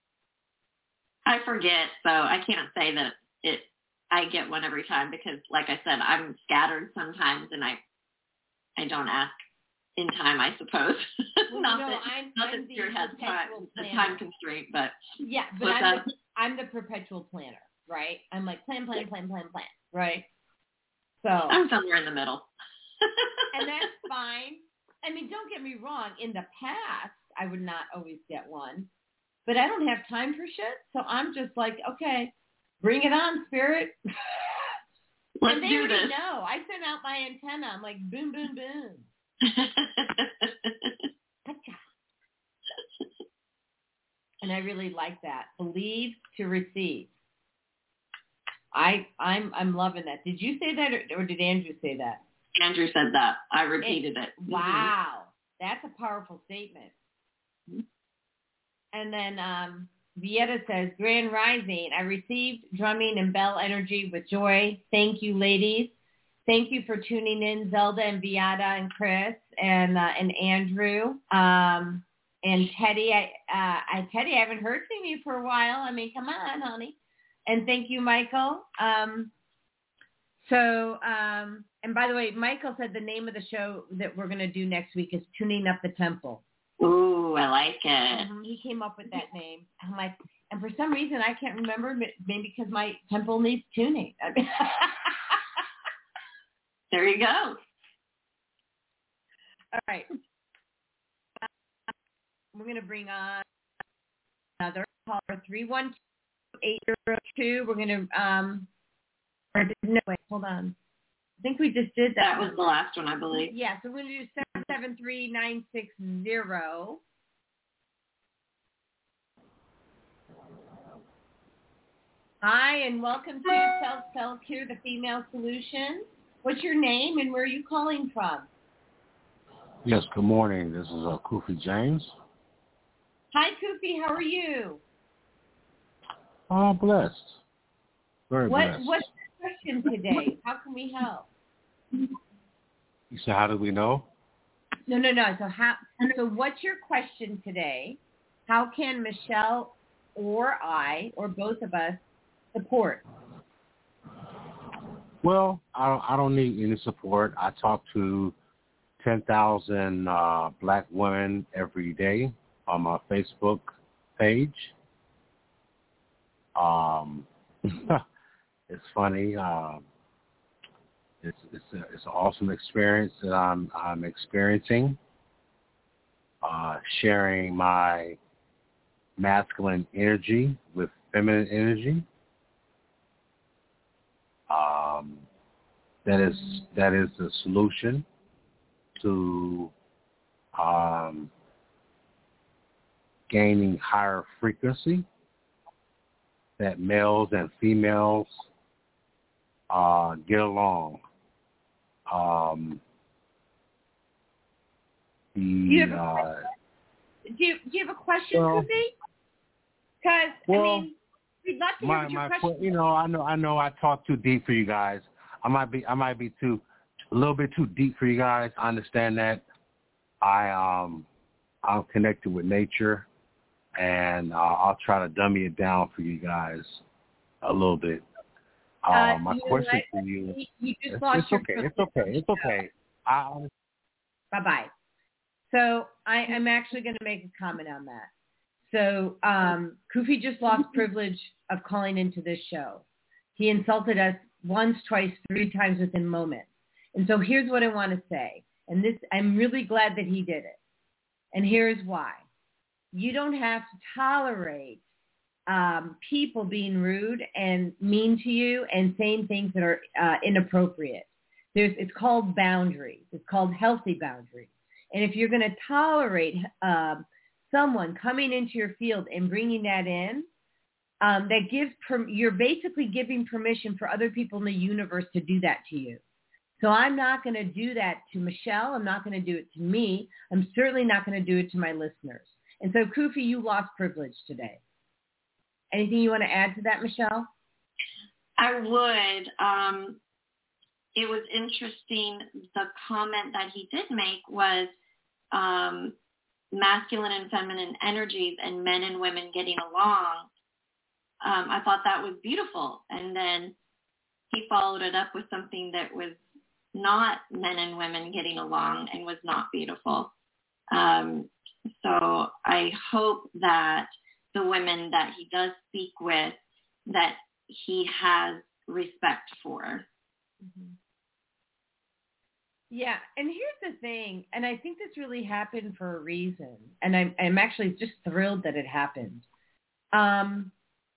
I forget, so I can't say that it. I get one every time because, like I said, I'm scattered sometimes, and I I don't ask in time, I suppose. Well, not no, that, I'm, not I'm that the Spirit has time, a time constraint, but yeah, but I'm the, I'm the perpetual planner, right? I'm like plan, plan, plan, plan, plan, right? So I'm somewhere in the middle, and that's fine. I mean, don't get me wrong. In the past, I would not always get one, but I don't have time for shit. So I'm just like, okay, bring it on, Spirit. Let's and they do already this. know. I sent out my antenna. I'm like, boom, boom, boom. And I really like that. Believe to receive. I I'm I'm loving that. Did you say that, or, or did Andrew say that? Andrew said that. I repeated it. it. Wow, that's a powerful statement. Mm-hmm. And then um, Vieta says, Grand Rising. I received drumming and bell energy with joy. Thank you, ladies. Thank you for tuning in, Zelda and Vieta and Chris and uh, and Andrew um, and Teddy. I, uh, I Teddy, I haven't heard from you for a while. I mean, come on, honey. And thank you, Michael. Um, so, um, and by the way, Michael said the name of the show that we're going to do next week is Tuning Up the Temple. Ooh, I like it. Mm-hmm. He came up with that name. I'm like, and for some reason I can't remember. Maybe because my temple needs tuning. I mean, there you go. All right. We're going to bring on another caller, three one two, eight zero two. We're going to, um, or, no, wait, hold on. I think we just did that. That was the last one, I believe. Yeah, so we're going to do seven seven three nine six zero. Hi, and welcome to Self Self Care, the Female Solution. What's your name and where are you calling from? Yes, good morning. This is uh, Kofi James. Hi, Kofi. How are you? Oh, blessed. Very what, blessed. What's the question today? How can we help? You said, how do we know? No, no, no. So how? So what's your question today? How can Michelle or I or both of us support? Well, I don't, I don't need any support. I talk to ten thousand uh, black women every day on my Facebook page. Um, it's funny. Uh, it's it's a, it's an awesome experience that I'm I'm experiencing. Uh, sharing my masculine energy with feminine energy. Um, that is that is the solution to um, gaining higher frequency, that males and females uh, get along. Um, the, do, you have a uh, do, you, do you have a question, well, Kofi? Because, well, I mean, we'd love to hear my, what your my, question you know, I know, I know, I talk too deep for you guys. I might be, I might be too, a little bit too deep for you guys. I understand that. I, um, I'm connected with nature, and uh, I'll try to dummy it down for you guys a little bit. Uh, uh, my you question for you, you just it's, lost it's your okay, it's okay, it's okay. I, Bye-bye. So I, I'm actually going to make a comment on that. So um, Kofi just lost privilege of calling into this show. He insulted us once, twice, three times within moments. And so here's what I want to say. And this, I'm really glad that he did it. And here's why. You don't have to tolerate um, people being rude and mean to you and saying things that are uh, inappropriate. There's, it's called boundaries. It's called healthy boundaries. And if you're going to tolerate um, someone coming into your field and bringing that in, um, that gives per- you're basically giving permission for other people in the universe to do that to you. So I'm not going to do that to Michelle. I'm not going to do it to me. I'm certainly not going to do it to my listeners. And so, Kofi, you lost privilege today. Anything you want to add to that, Michelle? I would. Um, it was interesting. The comment that he did make was um, masculine and feminine energies and men and women getting along. Um, I thought that was beautiful. And then he followed it up with something that was not men and women getting along and was not beautiful. Um, so I hope that the women that he does speak with, that he has respect for. Mm-hmm. Yeah, and here's the thing, and I think this really happened for a reason, and I'm, I'm actually just thrilled that it happened. Um,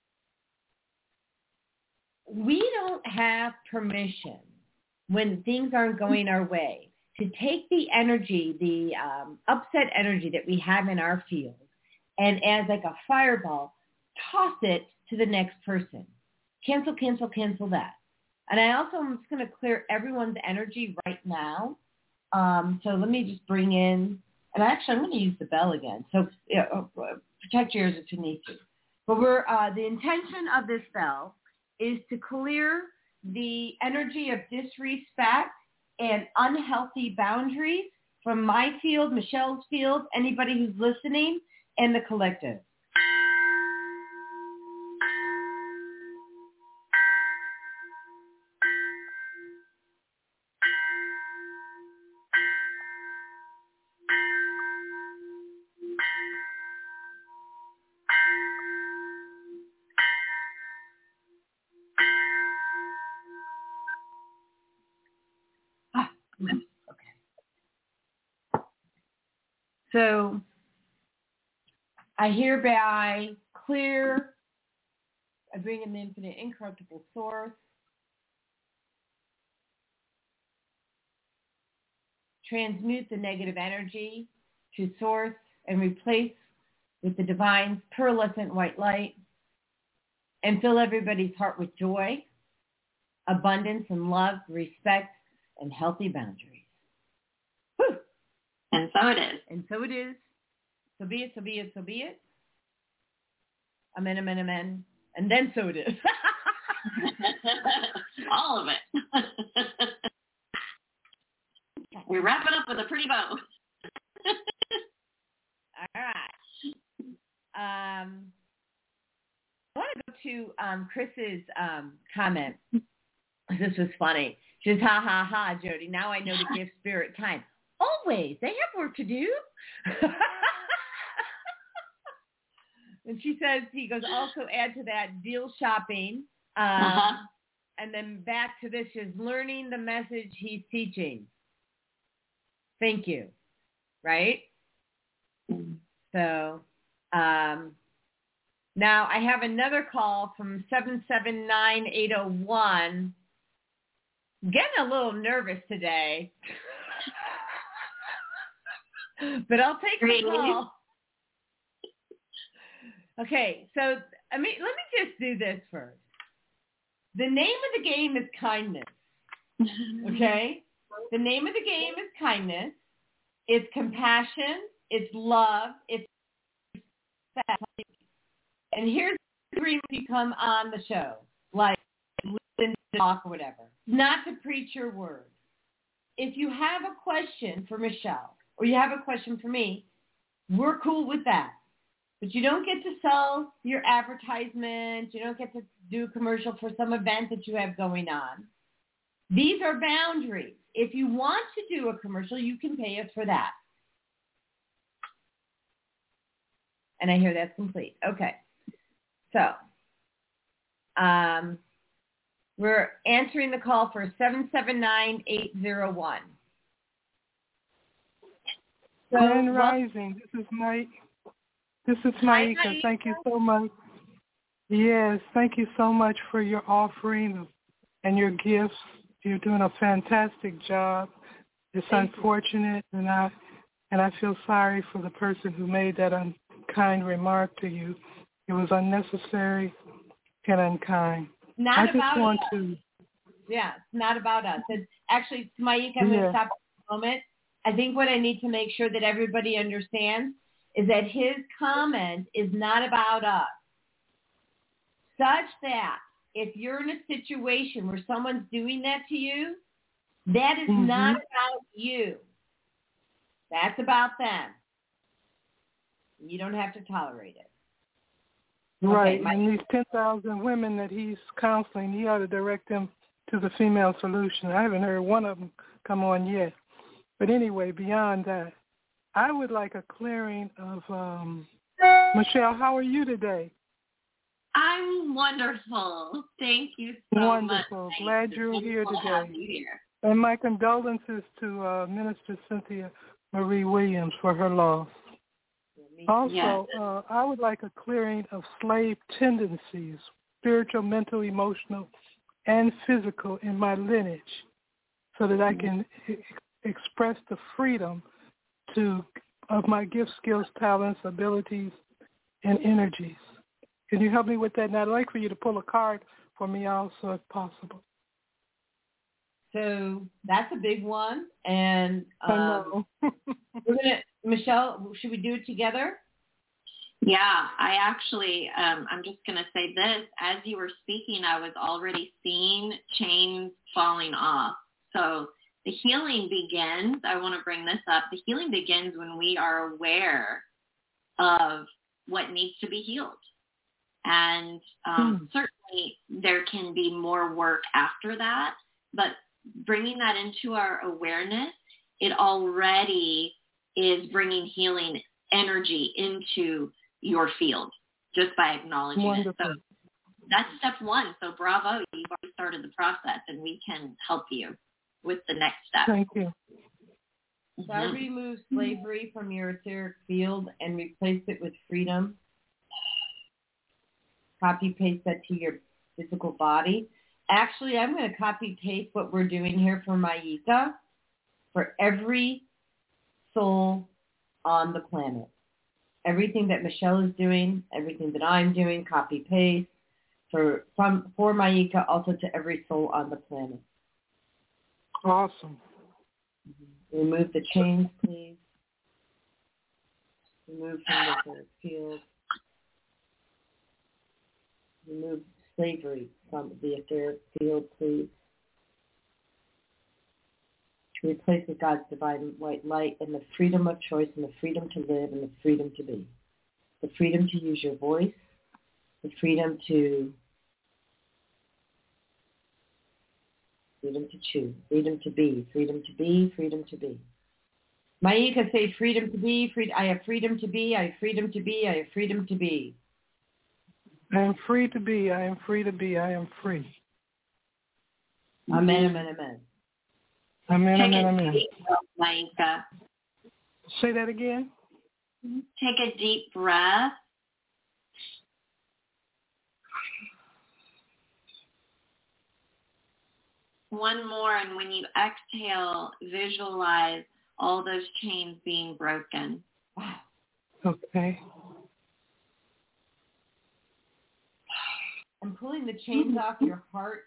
we don't have permission when things aren't going our way to take the energy, the um, upset energy that we have in our field, and as like a fireball, toss it to the next person. Cancel, cancel, cancel that. And I also am just going to clear everyone's energy right now. Um, so let me just bring in, and actually I'm going to use the bell again. So uh, protect your ears if you need to. But we're uh, the intention of this bell is to clear the energy of disrespect and unhealthy boundaries from my field, Michelle's field, anybody who's listening, and the collective. No. Okay. So I hereby clear, I bring in the infinite incorruptible source, transmute the negative energy to source and replace with the divine pearlescent white light, and fill everybody's heart with joy, abundance and love, respect, and healthy boundaries. Whew. And so it is. And so it is. So be it, so be it, so be it. Amen, amen, amen. And then so it is. All of it. We wrap it up with a pretty bow. All right. Um, I want to go to um, Chris's um, comment. This was funny. She says, ha, ha, ha, Jody. Now I know to give spirit time. Always. They have work to do. And she says, he goes, also add to that deal shopping. Um, uh-huh. And then back to this is learning the message he's teaching. Thank you. Right? Mm-hmm. So um, now I have another call from seven seven nine eight oh one. Getting a little nervous today. But I'll take the call. Okay, so I mean, let me just do this first. The name of the game is kindness. Okay? The name of the game is kindness. It's compassion. It's love. It's respect. And here's the reason you come on the show, like listen to talk or whatever. Not to preach your word. If you have a question for Michelle or you have a question for me, we're cool with that. But you don't get to sell your advertisement. You don't get to do a commercial for some event that you have going on. These are boundaries. If you want to do a commercial, you can pay us for that. And I hear that's complete. Okay. So um, we're answering the call for seven seven nine eight oh one. So, Grand Rising. This is Mike. This is Maika. Hi, thank you so much. Yes, thank you so much for your offering and your gifts. You're doing a fantastic job. It's thank unfortunate, you. and I and I feel sorry for the person who made that unkind remark to you. It was unnecessary and unkind. Not I about just want us. to. Yeah, it's not about us. It's actually, Maika, I'm going to stop for a moment. I think what I need to make sure that everybody understands is that his comment is not about us. Such that if you're in a situation where someone's doing that to you, that is mm-hmm. not about you. That's about them. You don't have to tolerate it. Right. Okay, my- and these ten thousand women that he's counseling, he ought to direct them to the Female Solution. I haven't heard one of them come on yet. But anyway, beyond that, I would like a clearing of, um, Michelle, how are you today? I'm wonderful. Thank you so wonderful. much. Wonderful. Glad you're here to today. You here. And my condolences to uh, Minister Cynthia Marie Williams for her loss. Also, yes. uh, I would like a clearing of slave tendencies, spiritual, mental, emotional, and physical in my lineage so that I can e- express the freedom to of my gifts, skills, talents, abilities, and energies. Can you help me with that? And I'd like for you to pull a card for me also if possible. So that's a big one. And um, I know. we're gonna, Michelle, should we do it together? Yeah, I actually, um, I'm just going to say this. As you were speaking, I was already seeing chains falling off. So the healing begins, I want to bring this up, the healing begins when we are aware of what needs to be healed. And um, hmm. certainly there can be more work after that, but bringing that into our awareness, it already is bringing healing energy into your field just by acknowledging Wonderful. it. So that's step one. So bravo, you've already started the process and we can help you. with the next step. Thank you. So I removed slavery from your etheric field and replaced it with freedom. Copy paste that to your physical body. Actually, I'm going to copy paste what we're doing here for Maika for every soul on the planet. Everything that Michelle is doing, everything that I'm doing, copy paste for from for Maika, also to every soul on the planet. Awesome. Remove the chains, please. Remove from the etheric field. Remove slavery from the etheric field, please. Replace with God's divine white light and the freedom of choice and the freedom to live and the freedom to be. The freedom to use your voice, the freedom to freedom to choose, freedom to be, freedom to be, freedom to be. Maika, say freedom to be, free, I have freedom to be, I have freedom to be, I have freedom to be. I am free to be, I am free to be, I am free. Amen, amen, amen. Amen, Take amen, a amen. deep breath, Maika. Say that again. Take a deep breath. One more, and when you exhale, visualize all those chains being broken. Okay. I'm pulling the chains off your heart.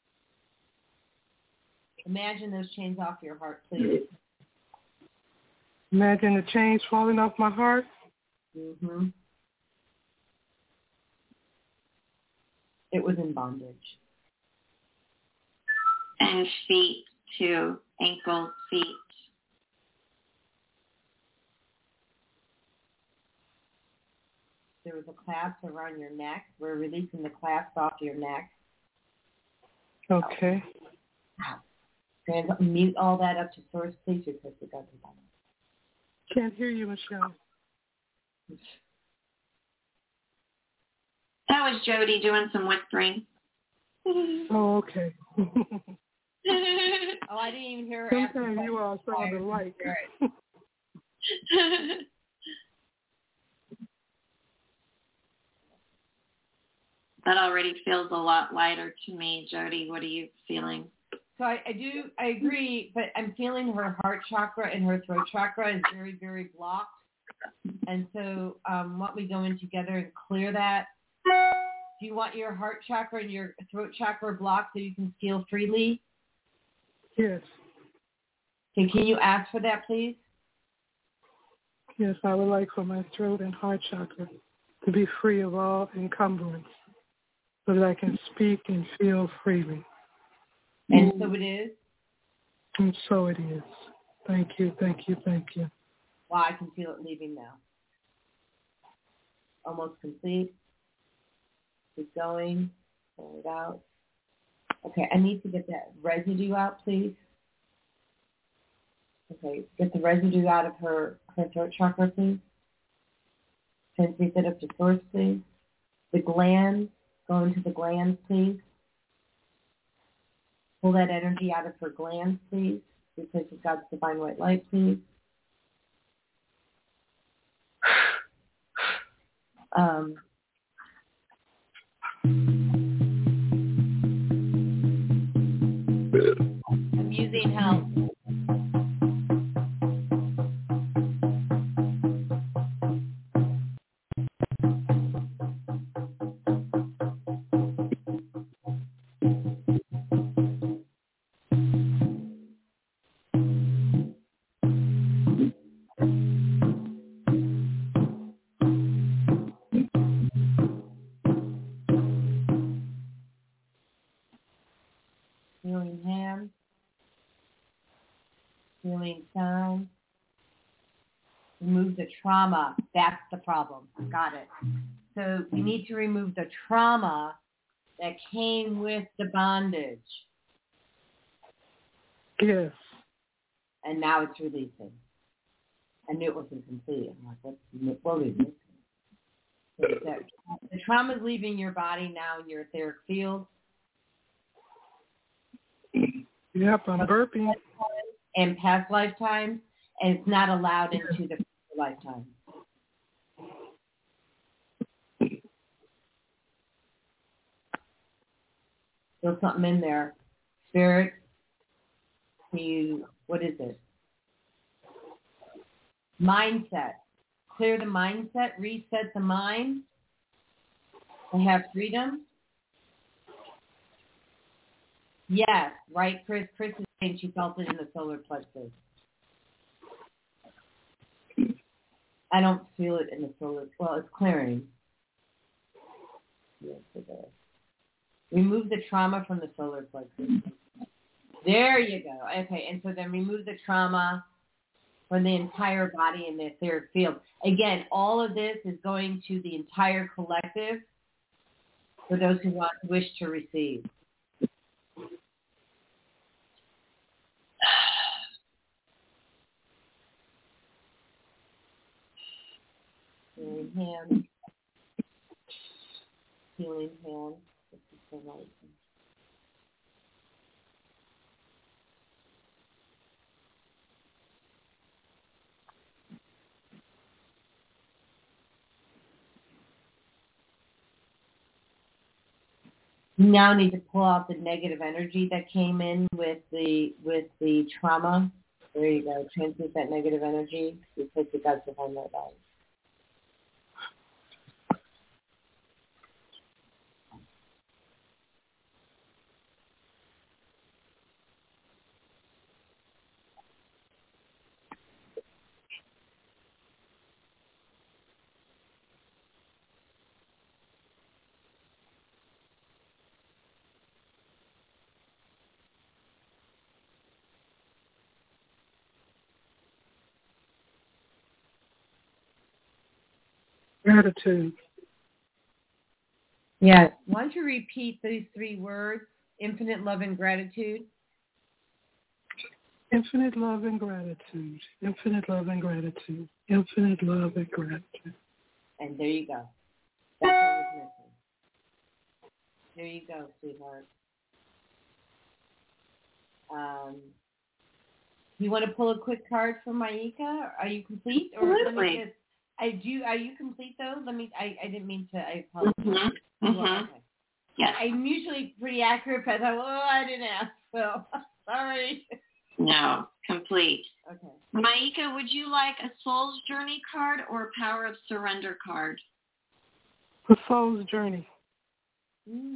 Imagine those chains off your heart, please. Imagine the chains falling off my heart. Mm-hmm. It was in bondage. And feet too, ankles, feet. There was a clasp around your neck. We're releasing the clasp off your neck. Okay. And mute all that up to source, please, because it doesn't bother. Can't hear you, Michelle. That was Jody doing some whispering. Oh, okay. Oh, I didn't even hear her. Sometimes you all sound alike. That already feels a lot lighter to me. Jody, what are you feeling? So I, I do, I agree, but I'm feeling her heart chakra and her throat chakra is very, very blocked. And so um, want we go in together and clear that? Do you want your heart chakra and your throat chakra blocked so you can feel freely? Yes. Okay, can you ask for that, please? Yes, I would like for my throat and heart chakra to be free of all encumbrance so that I can speak and feel freely. And so it is? And so it is. Thank you, thank you, thank you. Wow, I can feel it leaving now. Almost complete. Keep going. Pull it out. Okay, I need to get that residue out, please. Okay, get the residue out of her, her throat chakra, please. Transmute that up to source, please. The glands, go into the glands, please. Pull that energy out of her glands, please. Replace with God's divine white light, please. Um, I'm using help. Feeling hands, feeling sound. Remove the trauma. That's the problem. Got it. So we need to remove the trauma that came with the bondage. Yes. And now it's releasing. I knew it wasn't complete. I'm like, what, what are we missing? So that, the trauma is leaving your body now in your etheric field. Yep, I'm burping. And past lifetimes, and it's not allowed into the lifetime. There's something in there. Spirit, you, what is it? Mindset. Clear the mindset, reset the mind, and have freedom. Yes, right, Chris. Chris is saying she felt it in the solar plexus. I don't feel it in the solar. Well, it's clearing. Yes, it is. Remove the trauma from the solar plexus. There you go. Okay, and so then remove the trauma from the entire body in the etheric field. Again, all of this is going to the entire collective for those who want wish to receive. Healing hand. Healing hand. This is the right. You now need to pull out the negative energy that came in with the with the trauma. There you go. Transmute that negative energy because you got to find that out. Gratitude. Yes. Why don't you repeat these three words? Infinite love and gratitude. Infinite love and gratitude. Infinite love and gratitude. Infinite love and gratitude. And there you go. That's what was missing. There you go, sweetheart. Um, you want to pull a quick card from Maika? Are you complete? Or let me just, I do. Are you complete though? Let me. I, I didn't mean to. I apologize. Mm-hmm. Mm-hmm. Okay. Yes. I'm usually pretty accurate, but I thought, oh, I didn't ask. So sorry. No, complete. Okay. Maika, would you like a Soul's Journey card or a Power of Surrender card? The Soul's Journey. Mm.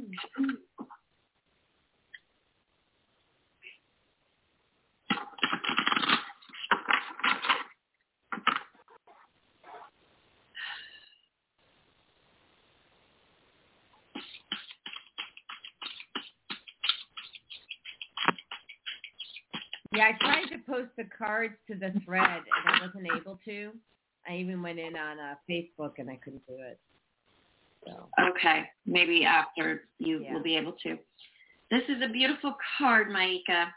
Yeah, I tried to post the cards to the thread, and I wasn't able to. I even went in on uh, Facebook, and I couldn't do it. So. Okay, maybe after you yeah. will be able to. This is a beautiful card, Maika.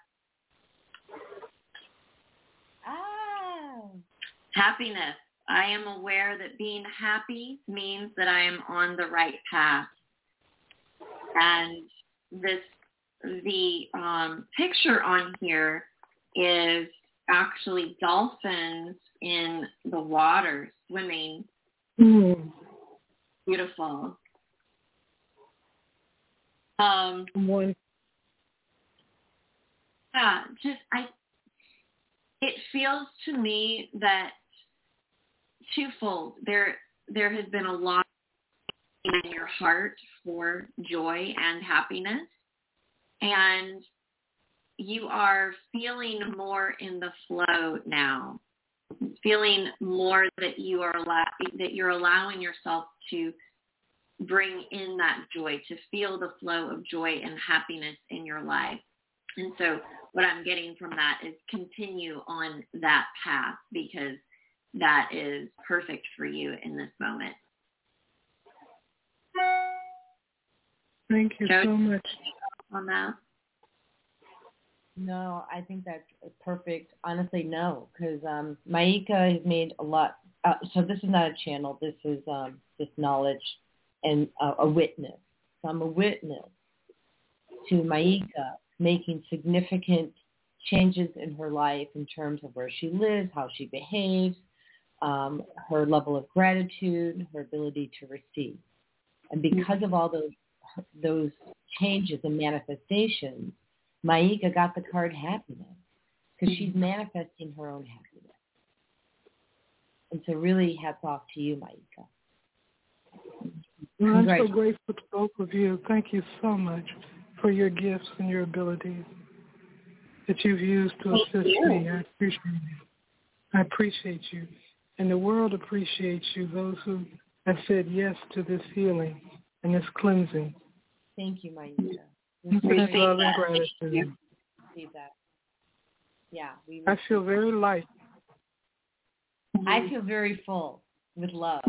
Ah. Happiness. I am aware that being happy means that I am on the right path. And this, the um, picture on here is actually dolphins in the water swimming. Mm. Beautiful. Um, One. Yeah, just I. It feels to me that twofold. There, there has been a lot in your heart for joy and happiness, and you are feeling more in the flow now. Feeling more that you are allow- that you're allowing yourself to bring in that joy, to feel the flow of joy and happiness in your life. And so what I'm getting from that is continue on that path because that is perfect for you in this moment. Thank you Joe, so much. On that? No, I think that's perfect. Honestly, no, because um, Maika has made a lot. Uh, so this is not a channel. This is um, just knowledge and uh, a witness. So I'm a witness to Maika making significant changes in her life in terms of where she lives, how she behaves, um, her level of gratitude, her ability to receive. And because of all those those changes and manifestations, Maika got the card happiness because she's manifesting her own happiness. And so really hats off to you, Maika. I'm so grateful to both of you. Thank you so much for your gifts and your abilities that you've used to assist me. I appreciate you. I appreciate you. And the world appreciates you, those who have said yes to this healing and this cleansing. Thank you, Maika. Appreciate love and gratitude. See that. Yeah. We I feel very light. I feel very full with love.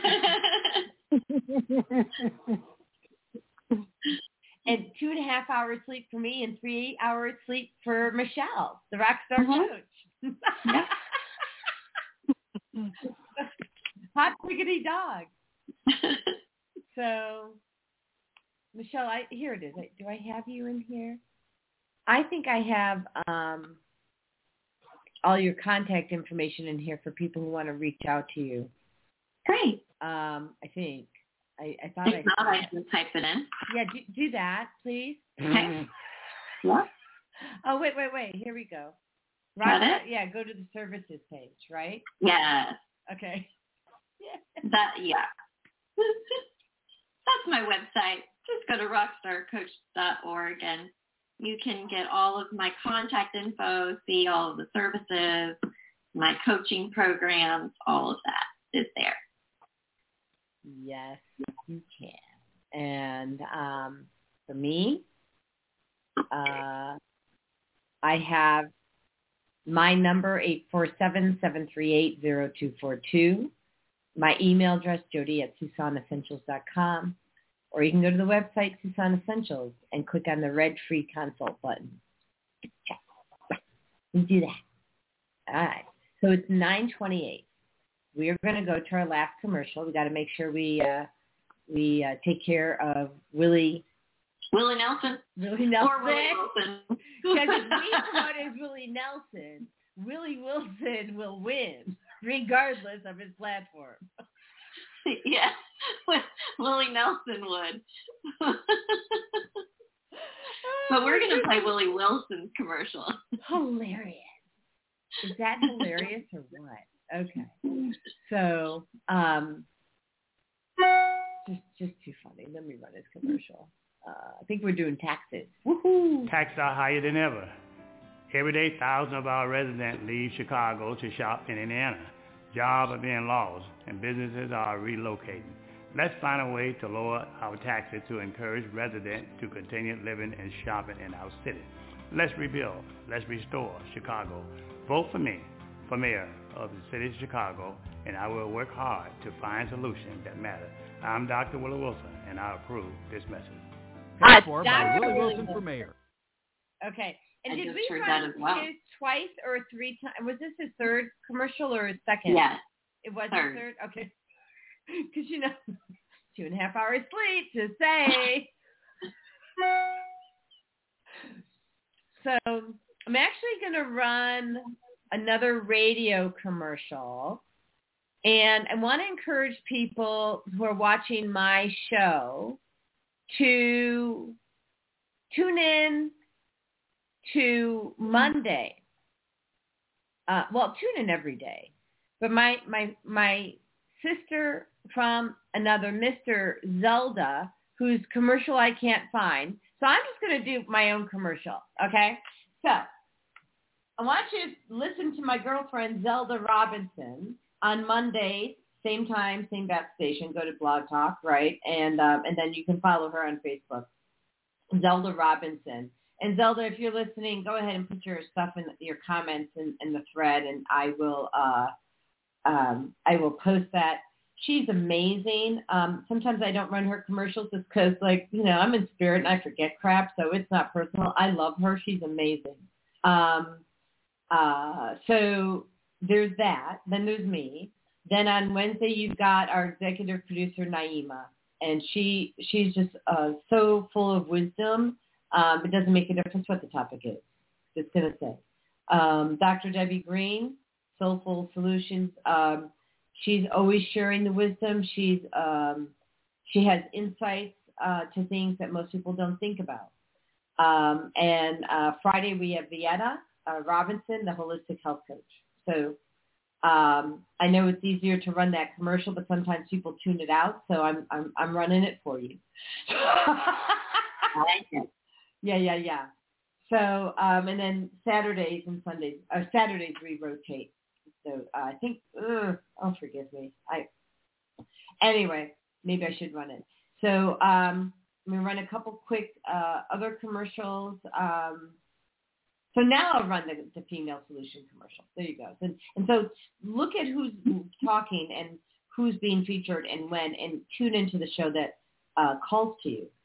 And two and a half hours sleep for me and three hours sleep for Michelle, the rock star mm-hmm. coach. Hot diggity dog. So, Michelle, I here it is. Do I have you in here? I think I have um, all your contact information in here for people who want to reach out to you. Great. Um, I think. I, I thought if I not, I can type it in. Yeah, do, do that, please. Okay. What? Oh, wait, wait, wait. Here we go. Right. Right. Yeah, go to the services page, right? Yes. Okay. That, yeah. That's my website. Just go to rockstar coach dot org and you can get all of my contact info, see all of the services, my coaching programs, all of that is there. Yes, you can. And um, for me, uh, I have my number, eight four seven, seven three eight, zero two four two. My email address, Jody at Tucson Essentials dot com. Or you can go to the website, Tucson Essentials, and click on the red free consult button. You do that. All right. So it's nine twenty-eight. We are going to go to our last commercial. We got to make sure we uh, we uh, take care of Willie. Willie Nelson. Willie Nelson. Or Willie Wilson. Because if we promote as Willie Nelson, Willie Wilson will win, regardless of his platform. Yeah, Willie Nelson would. But we're going to play Willie Wilson's commercial. Hilarious. Is that hilarious or what? Okay. So, um, just just too funny. Let me run his commercial. Uh, I think we're doing taxes. Woohoo! Taxes are higher than ever. Every day, thousands of our residents leave Chicago to shop in Indiana. Jobs are being lost, and businesses are relocating. Let's find a way to lower our taxes to encourage residents to continue living and shopping in our city. Let's rebuild. Let's restore Chicago. Vote for me for mayor of the city of Chicago, and I will work hard to find solutions that matter. I'm Doctor Willie Wilson, and I approve this message. Paid for by Willie Wilson for mayor. Okay. And I did just we heard run that as well. his twice or three times? Was this his third commercial or his second? Yes. It was third. his third? Okay. Because, you know, two and a half hours sleep to say. So I'm actually going to run another radio commercial. And I want to encourage people who are watching my show to tune in to Monday. Uh, well, tune in every day. But my, my, my sister from another, Mister Zelda, whose commercial I can't find. So I'm just going to do my own commercial, okay? So I want you to listen to my girlfriend, Zelda Robinson, on Monday, same time, same bat station. Go to Blog Talk, right? And um, and then you can follow her on Facebook, Zelda Robinson. And Zelda, if you're listening, go ahead and put your stuff in your comments in, in the thread, and I will uh, um, I will post that. She's amazing. Um, sometimes I don't run her commercials just because, like, you know, I'm in spirit and I forget crap, so it's not personal. I love her. She's amazing. Um, uh, so there's that. Then there's me. Then on Wednesday, you've got our executive producer, Naima, and she she's just uh, so full of wisdom. Um, it doesn't make a difference what the topic is. Just going to say. Um, Doctor Debbie Green, Soulful Solutions. Um, she's always sharing the wisdom. She's um, she has insights uh, to things that most people don't think about. Um, and uh, Friday we have Vieta uh, Robinson, the holistic health coach. So um, I know it's easier to run that commercial, but sometimes people tune it out. So I'm I'm I'm running it for you. yeah, yeah, yeah. So um, and then Saturdays and Sundays, or Saturdays we rotate. So uh, I think, ugh, oh forgive me. I anyway, maybe I should run it. So um, I'm gonna run a couple quick uh, other commercials. Um, So now I'll run the, the Female Solution commercial. There you go. And, and so look at who's talking and who's being featured and when, and tune into the show that uh, calls to you.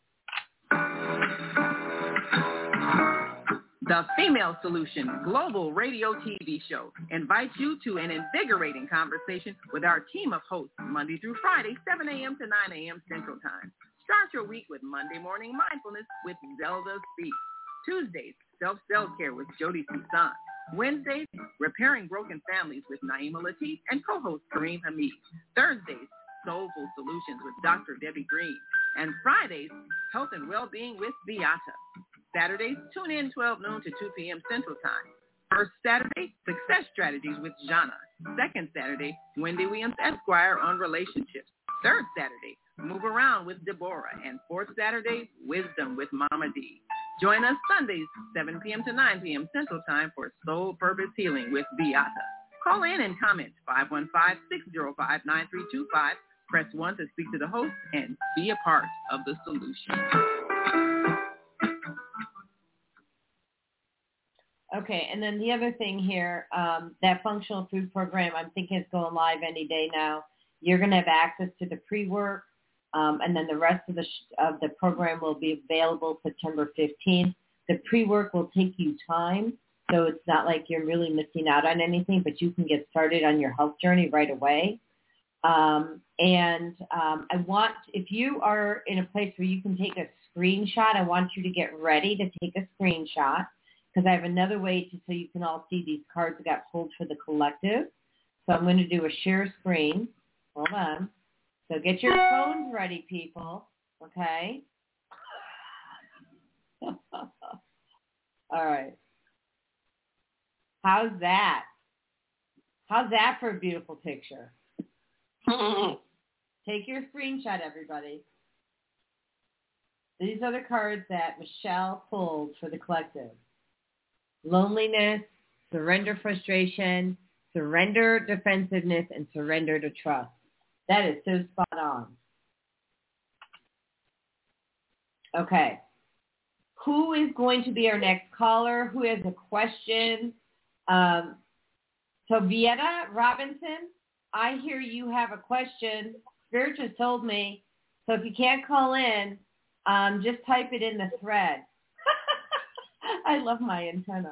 The Female Solution Global Radio T V show invites you to an invigorating conversation with our team of hosts Monday through Friday, seven a.m. to nine a.m. Central Time. Start your week with Monday Morning Mindfulness with Zelda Speaks. Tuesdays, Self-Self-Care with Jody Susan. Wednesdays, Repairing Broken Families with Naima Latif and co-host Kareem Hamid. Thursdays, Soulful Solutions with Doctor Debbie Green. And Fridays, Health and Wellbeing with Beata. Saturdays, tune in twelve noon to two p.m. Central Time. First Saturday, Success Strategies with Jana. Second Saturday, Wendy Williams Esquire on Relationships. Third Saturday, Move Around with Deborah. And fourth Saturday, Wisdom with Mama D. Join us Sundays, seven p.m. to nine p.m. Central Time for Soul Purpose Healing with Beata. Call in and comment five one five, six zero five, nine three two five. Press one to speak to the host and be a part of the solution. Okay, and then the other thing here, um, that functional food program, I'm thinking it's going live any day now. You're going to have access to the pre-work, um, and then the rest of the sh- of the program will be available September fifteenth. The pre-work will take you time, so it's not like you're really missing out on anything, but you can get started on your health journey right away. Um, and um, I want, if you are in a place where you can take a screenshot, I want you to get ready to take a screenshot, because I have another way to so you can all see these cards that got pulled for the collective. So I'm going to do a share screen. Hold on. So get your phones ready, people. Okay? All right. How's that? How's that for a beautiful picture? Take your screenshot, everybody. These are the cards that Michelle pulled for the collective. Loneliness, surrender frustration, surrender defensiveness, and surrender to trust. That is so spot on. Okay. Who is going to be our next caller? Who has a question? Um, so Vieta Robinson, I hear you have a question. Spirit just told me. So if you can't call in, um, just type it in the thread. I love my antenna.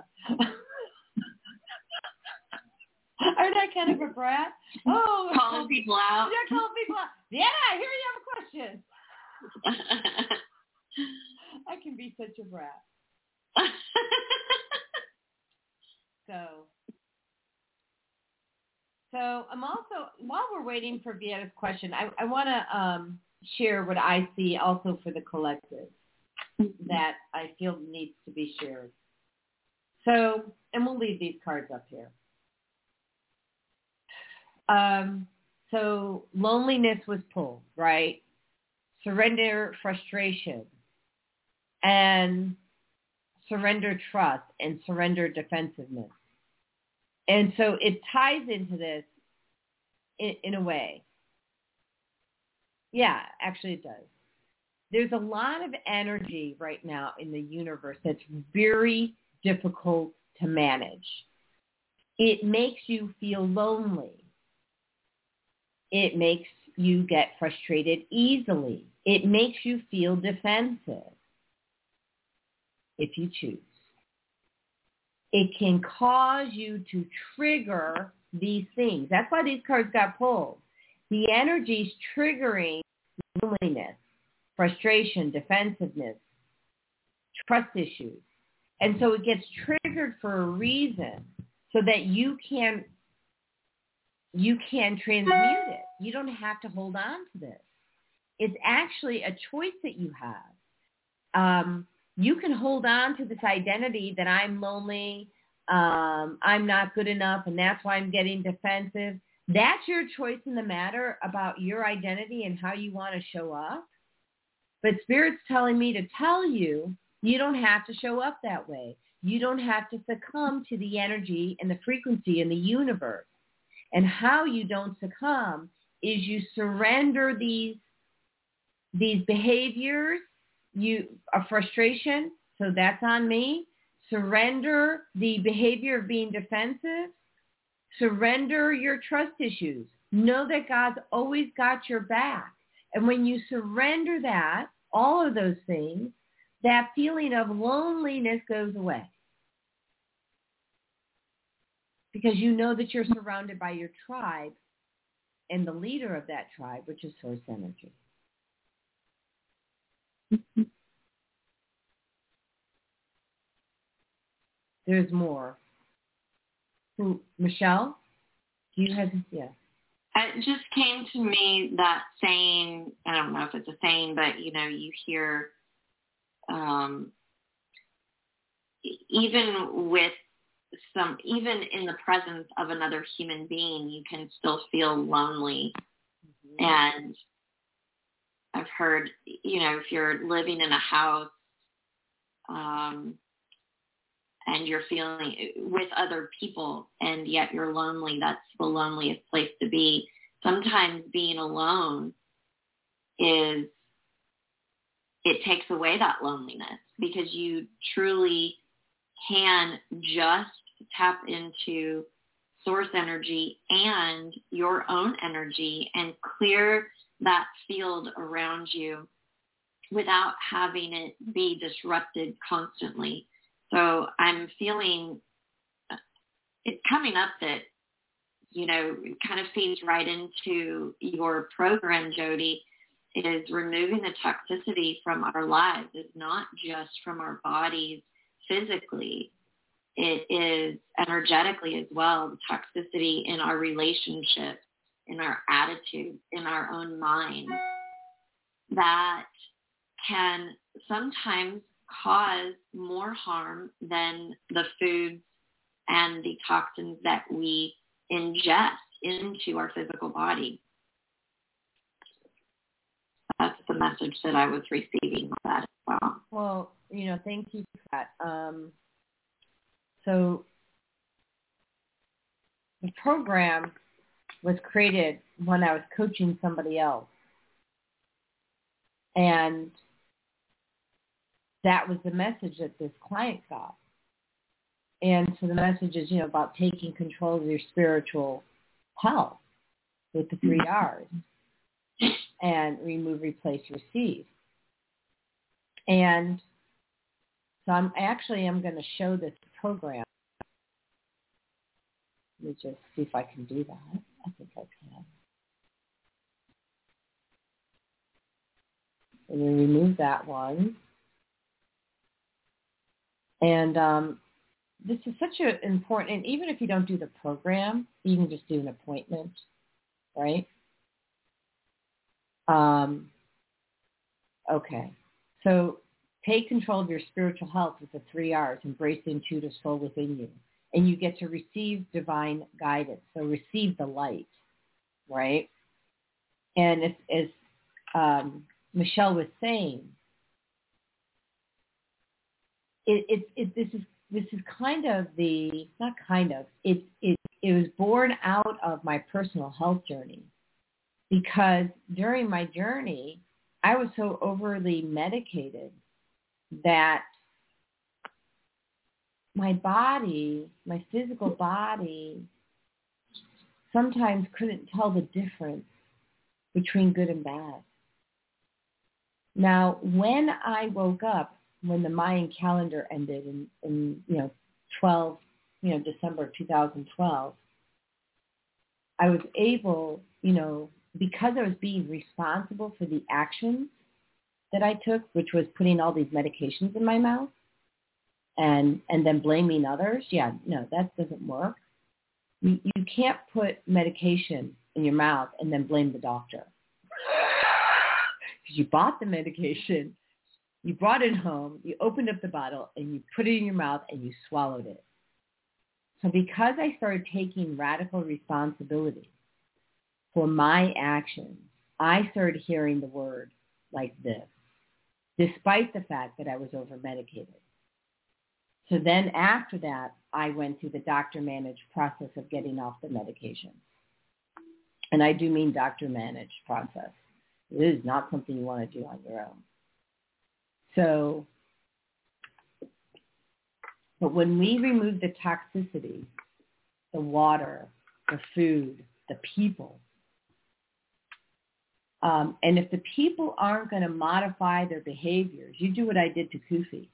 Aren't I kind of a brat? Oh, calling people out. Yeah, calling people out. Yeah, I hear you have a question. I can be such a brat. so, so I'm also, while we're waiting for Vieta's question, I, I want to um, share what I see also for the collective that I feel needs to be shared. So, and we'll leave these cards up here. Um, so loneliness was pulled, right? Surrender frustration and surrender trust and surrender defensiveness. And so it ties into this in, in a way. Yeah, actually it does. There's a lot of energy right now in the universe that's very difficult to manage. It makes you feel lonely. It makes you get frustrated easily. It makes you feel defensive if you choose. It can cause you to trigger these things. That's why these cards got pulled. The energy's triggering loneliness, frustration, defensiveness, trust issues. And so it gets triggered for a reason so that you can you can transmute it. You don't have to hold on to this. It's actually a choice that you have. Um, you can hold on to this identity that I'm lonely, um, I'm not good enough, and that's why I'm getting defensive. That's your choice in the matter about your identity and how you want to show up. But Spirit's telling me to tell you, you don't have to show up that way. You don't have to succumb to the energy and the frequency in the universe. And how you don't succumb is you surrender these these behaviors, you a frustration, so that's on me. Surrender the behavior of being defensive. Surrender your trust issues. Know that God's always got your back. And when you surrender that, all of those things, that feeling of loneliness goes away. Because you know that you're surrounded by your tribe and the leader of that tribe, which is Source Energy. There's more. Who, Michelle? Do you have, yeah. It just came to me that saying, I don't know if it's a saying, but, you know, you hear, um, even with some, even in the presence of another human being, you can still feel lonely. Mm-hmm. And I've heard, you know, if you're living in a house, um, and you're feeling with other people and yet you're lonely, that's the loneliest place to be. Sometimes being alone is, it takes away that loneliness because you truly can just tap into source energy and your own energy and clear that field around you without having it be disrupted constantly. So I'm feeling it's coming up that, you know, it kind of feeds right into your program, Jody, is removing the toxicity from our lives. It's not just from our bodies physically. It is energetically as well, the toxicity in our relationships, in our attitudes, in our own mind that can sometimes cause more harm than the foods and the toxins that we ingest into our physical body. That's the message that I was receiving on that as well. Well, you know, thank you for that. Um, so the program was created when I was coaching somebody else. And that was the message that this client got. And so the message is, you know, about taking control of your spiritual health with the three R's and remove, replace, receive. And so I'm actually, I'm going to show this program. Let me just see if I can do that. I think I can. And then remove that one. And um, this is such an important, and even if you don't do the program, you can just do an appointment, right? Um, okay. So take control of your spiritual health with the three R's, embrace the intuitive soul within you. And you get to receive divine guidance. So receive the light, right? And as, as um, Michelle was saying, it, it, it, this is this is kind of the, not kind of, it, it, it was born out of my personal health journey. Because during my journey, I was so overly medicated that my body, my physical body, sometimes couldn't tell the difference between good and bad. Now, when I woke up, when the Mayan calendar ended in, in you know, twelve, you know, December two thousand twelve, I was able, you know, because I was being responsible for the actions that I took, which was putting all these medications in my mouth and and then blaming others. Yeah, no, that doesn't work. You, you can't put medication in your mouth and then blame the doctor. Because you bought the medication, you brought it home, you opened up the bottle, and you put it in your mouth and you swallowed it. So because I started taking radical responsibility for my actions, I started hearing the word like this, despite the fact that I was over-medicated. So then after that, I went through the doctor-managed process of getting off the medication. And I do mean doctor-managed process. It is not something you want to do on your own. So, but when we remove the toxicity, the water, the food, the people, um, and if the people aren't going to modify their behaviors, you do what I did to Kufi.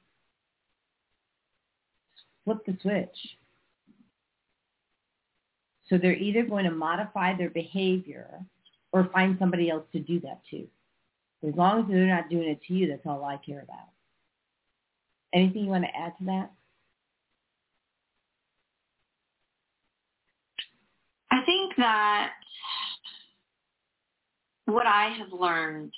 Flip the switch. So they're either going to modify their behavior or find somebody else to do that to. As long as they're not doing it to you, that's all I care about. Anything you want to add to that? I think that what I have learned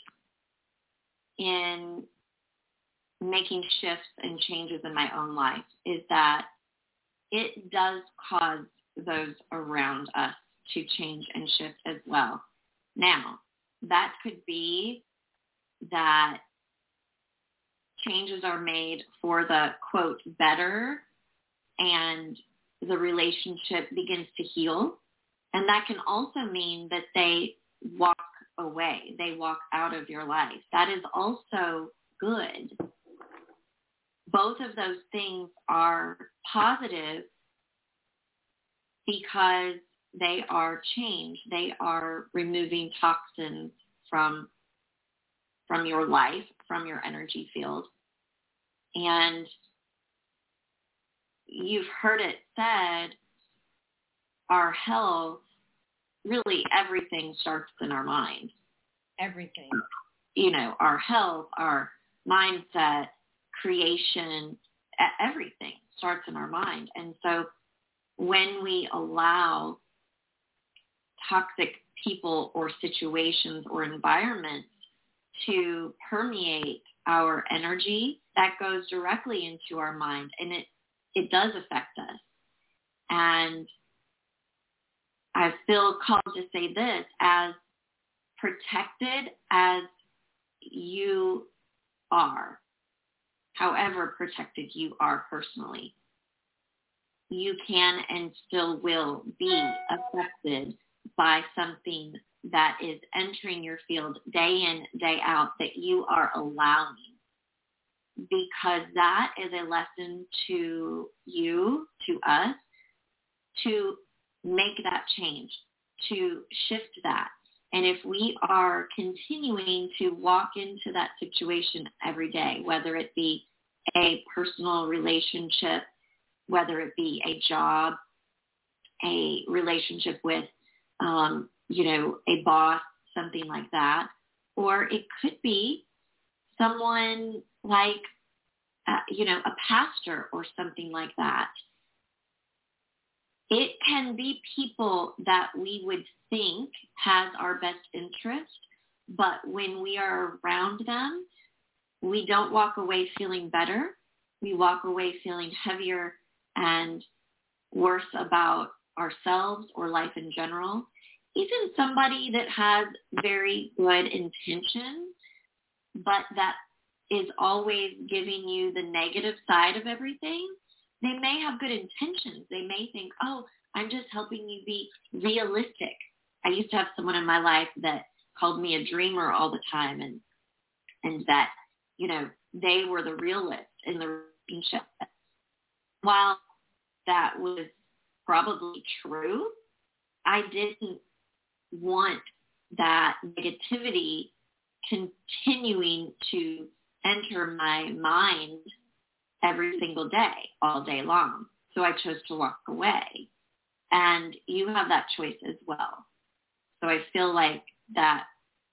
in making shifts and changes in my own life is that it does cause those around us to change and shift as well. Now, that could be that changes are made for the, quote, better, and the relationship begins to heal. And that can also mean that they walk away. They walk out of your life. That is also good. Both of those things are positive because they are change. They are removing toxins from from your life, from your energy field. And you've heard it said, our health, really everything starts in our mind. Everything. You know, our health, our mindset, creation, everything starts in our mind. And so when we allow toxic people or situations or environments to permeate our energy, that goes directly into our mind, and it, it does affect us. And I feel called to say this, as protected as you are, however protected you are personally, you can and still will be affected by something that is entering your field day in, day out, that you are allowing, because that is a lesson to you, to us, to make that change, to shift that. And if we are continuing to walk into that situation every day, whether it be a personal relationship, whether it be a job, a relationship with, um, you know, a boss, something like that, or it could be someone like, uh, you know, a pastor or something like that. It can be people that we would think has our best interest, but when we are around them, we don't walk away feeling better. We walk away feeling heavier and worse about ourselves or life in general. Even somebody that has very good intentions, but that is always giving you the negative side of everything, they may have good intentions. They may think, oh, I'm just helping you be realistic. I used to have someone in my life that called me a dreamer all the time, and and that, you know, they were the realist in the relationship. While that was probably true, I didn't want that negativity continuing to enter my mind every single day, all day long. So I chose to walk away. And you have that choice as well. So I feel like that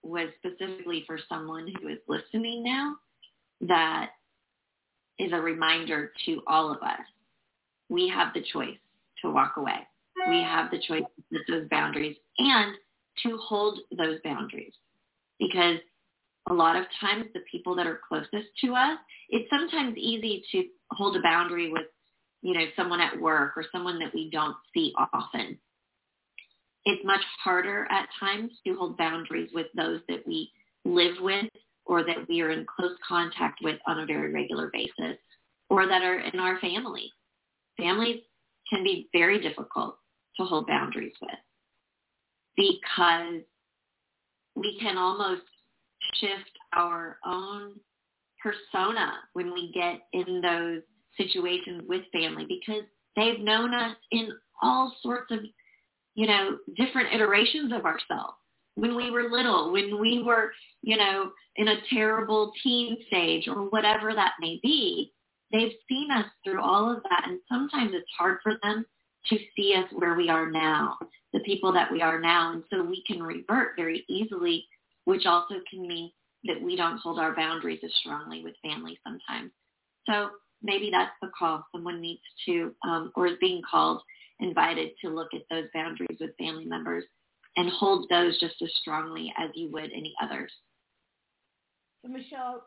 was specifically for someone who is listening now that is a reminder to all of us. We have the choice to walk away. We have the choice to set those boundaries and to hold those boundaries. Because a lot of times the people that are closest to us, it's sometimes easy to hold a boundary with, you know, someone at work or someone that we don't see often. It's much harder at times to hold boundaries with those that we live with or that we are in close contact with on a very regular basis or that are in our family. Families can be very difficult to hold boundaries with because we can almost shift our own persona when we get in those situations with family because they've known us in all sorts of, you know, different iterations of ourselves. When we were little, when we were, you know, in a terrible teen stage or whatever that may be, they've seen us through all of that. And sometimes it's hard for them to see us where we are now, the people that we are now. And so we can revert very easily, which also can mean that we don't hold our boundaries as strongly with family sometimes. So maybe that's the call. Someone needs to, um, or is being called, invited to look at those boundaries with family members and hold those just as strongly as you would any others. So Michelle,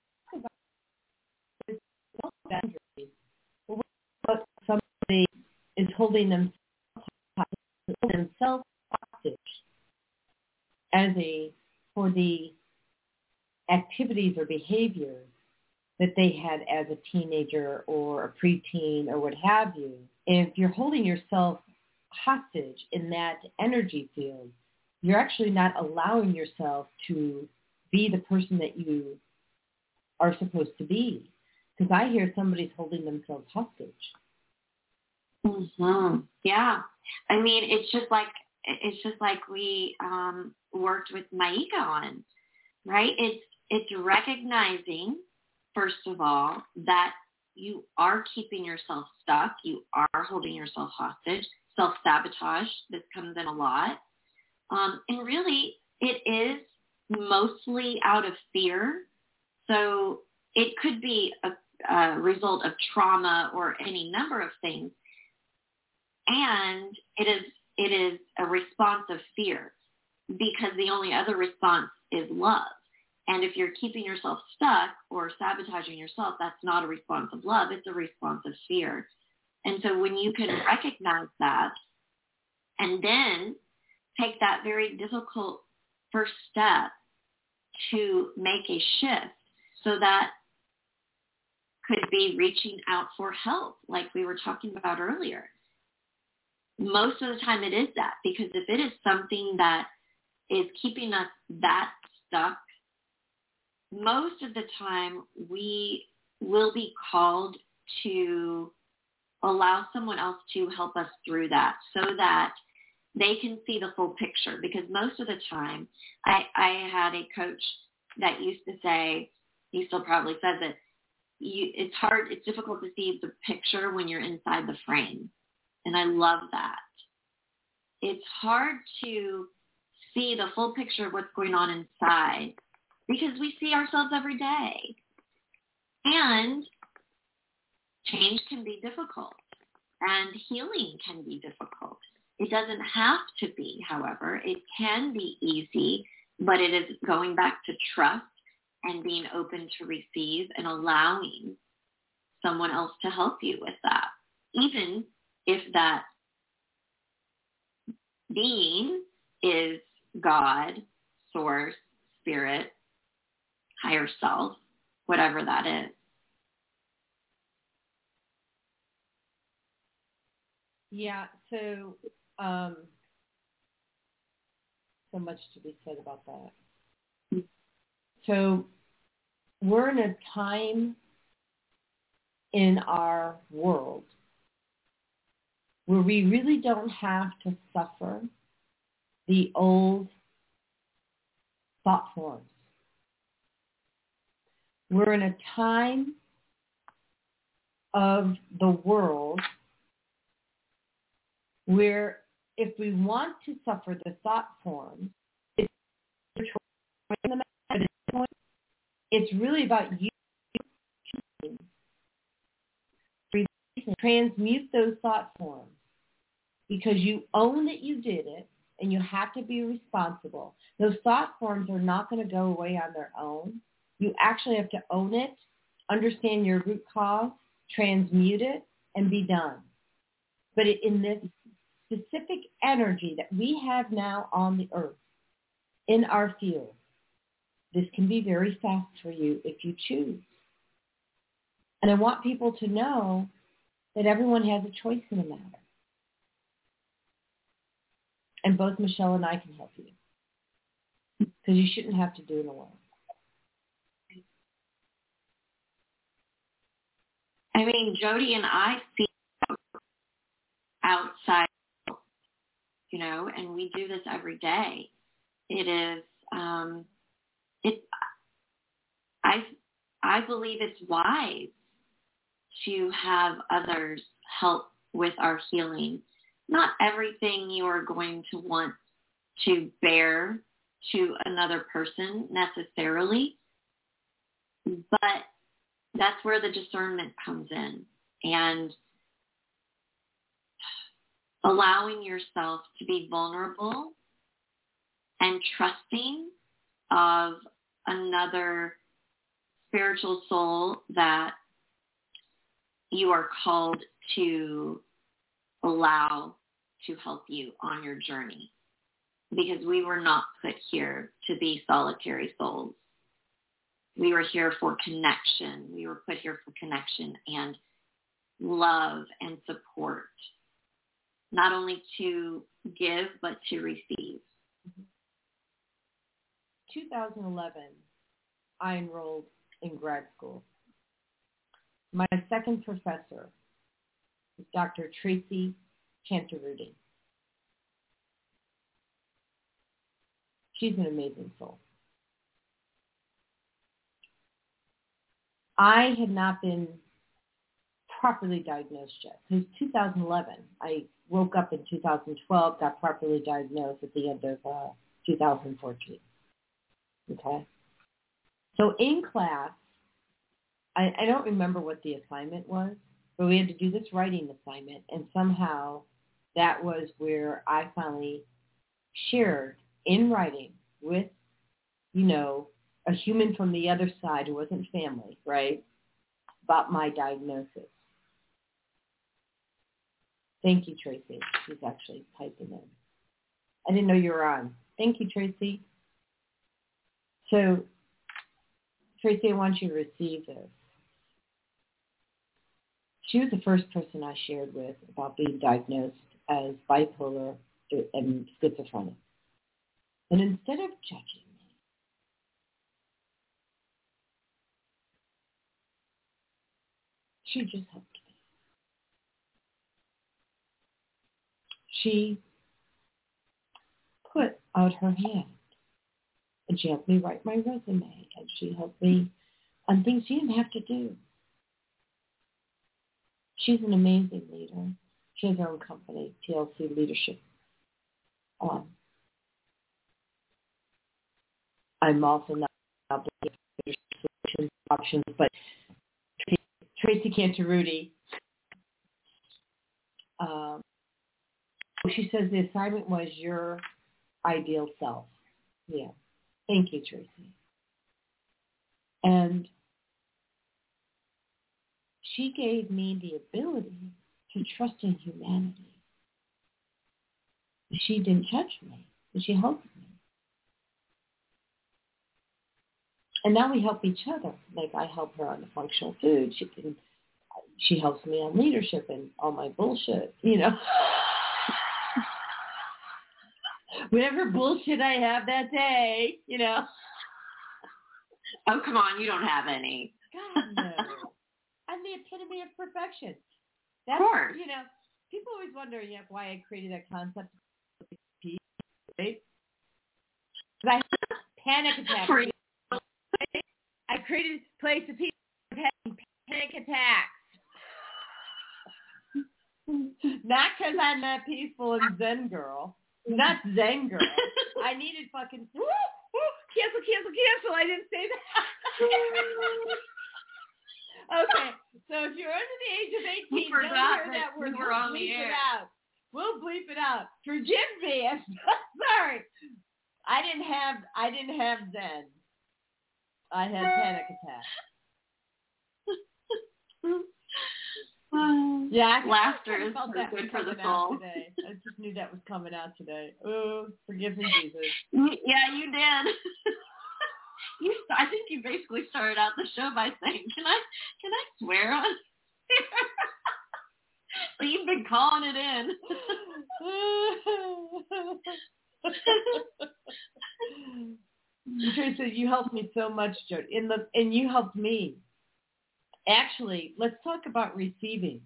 boundaries. What somebody is holding them, themselves hostage as a for the activities or behaviors that they had as a teenager or a preteen or what have you. If you're holding yourself hostage in that energy field, you're actually not allowing yourself to be the person that you are supposed to be. Because I hear somebody's holding themselves hostage. Mm-hmm. Yeah. I mean, it's just like, it's just like we um, worked with Maika on, right? It's, it's recognizing, first of all, that you are keeping yourself stuck. You are holding yourself hostage. Self-sabotage, this comes in a lot. Um, and really, it is mostly out of fear. So it could be a, a result of trauma or any number of things. And it is it is a response of fear because the only other response is love. And if you're keeping yourself stuck or sabotaging yourself, that's not a response of love. It's a response of fear. And so when you can recognize that and then take that very difficult first step to make a shift, so that could be reaching out for help, like we were talking about earlier. Most of the time it is that, because if it is something that is keeping us that stuck, most of the time we will be called to allow someone else to help us through that so that they can see the full picture. Because most of the time, I, I had a coach that used to say, he still probably says it, you, it's hard, it's difficult to see the picture when you're inside the frame. And I love that. It's hard to see the full picture of what's going on inside because we see ourselves every day. And change can be difficult and healing can be difficult. It doesn't have to be, however. It can be easy, but it is going back to trust and being open to receive and allowing someone else to help you with that. Even if that being is God, source, spirit, higher self, whatever that is. Yeah, so um, so much to be said about that. So we're in a time in our world where we really don't have to suffer the old thought forms. We're in a time of the world where if we want to suffer the thought forms, it's It's really about you transmute those thought forms because you own that you did it and you have to be responsible. Those thought forms are not going to go away on their own. You actually have to own it, understand your root cause, transmute it, and be done. But it, in this specific energy that we have now on the earth, in our field, this can be very fast for you if you choose. And I want people to know that everyone has a choice in the matter. And both Michelle and I can help you. Because you shouldn't have to do it alone. I mean, Jody and I see outside, you know, and we do this every day. It is, um, it, I, I believe it's wise to have others help with our healing. Not everything you are going to want to bear to another person necessarily, but that's where the discernment comes in, and allowing yourself to be vulnerable and trusting of another spiritual soul that you are called to allow to help you on your journey, because we were not put here to be solitary souls. We were here for connection. We were put here for connection and love and support, not only to give, but to receive. twenty eleven, I enrolled in grad school. My second professor is Doctor Tracy Cantarutti. She's an amazing soul. I had not been properly diagnosed yet. It was two thousand eleven. I woke up in two thousand twelve, got properly diagnosed at the end of uh, two thousand fourteen. Okay? So in class, I, I don't remember what the assignment was, but we had to do this writing assignment, and somehow that was where I finally shared in writing with, you know, a human from the other side who wasn't family, right, about my diagnosis. Thank you, Tracy. She's actually typing in. I didn't know you were on. Thank you, Tracy. So, Tracy, I want you to receive this. She was the first person I shared with about being diagnosed as bipolar and schizophrenic. And instead of judging me, she just helped me. She put out her hand and she helped me write my resume, and she helped me on things she didn't have to do. She's an amazing leader. She has her own company, T L C Leadership. Um, I'm also not solutions options, but Tracy Cantarutti, um, she says the assignment was your ideal self. Yeah. Thank you, Tracy. And she gave me the ability to trust in humanity. She didn't judge me, but she helped me. And now we help each other. Like I help her on the functional food. She can, she helps me on leadership and all my bullshit, you know. Whatever bullshit I have that day, you know. Oh, come on, you don't have any. God, no. I'm the epitome of perfection. That's, of course. You know, people always wonder, you know, why I created that concept of peace, right? Because I had panic attacks. Right? I created a place of peace, having panic attacks. Not because I'm that peaceful and Zen girl. Not Zen girl. I needed fucking woo, woo, cancel, cancel, cancel. I didn't say that. Okay, so if you're under the age of eighteen, don't hear that, that word. We were on the air. It out. We'll bleep it out. Forgive me. I'm so sorry. I didn't have. I didn't have Zen. I had panic attacks. Yeah, laughter is so good for the soul. Today. I just knew that was coming out today. Oh, forgive me, Jesus. Yeah, you did. You, I think you basically started out the show by saying, "Can I, can I swear on?" So you've been calling it in. Teresa, you helped me so much, Jody. In the and you helped me. Actually, let's talk about receiving,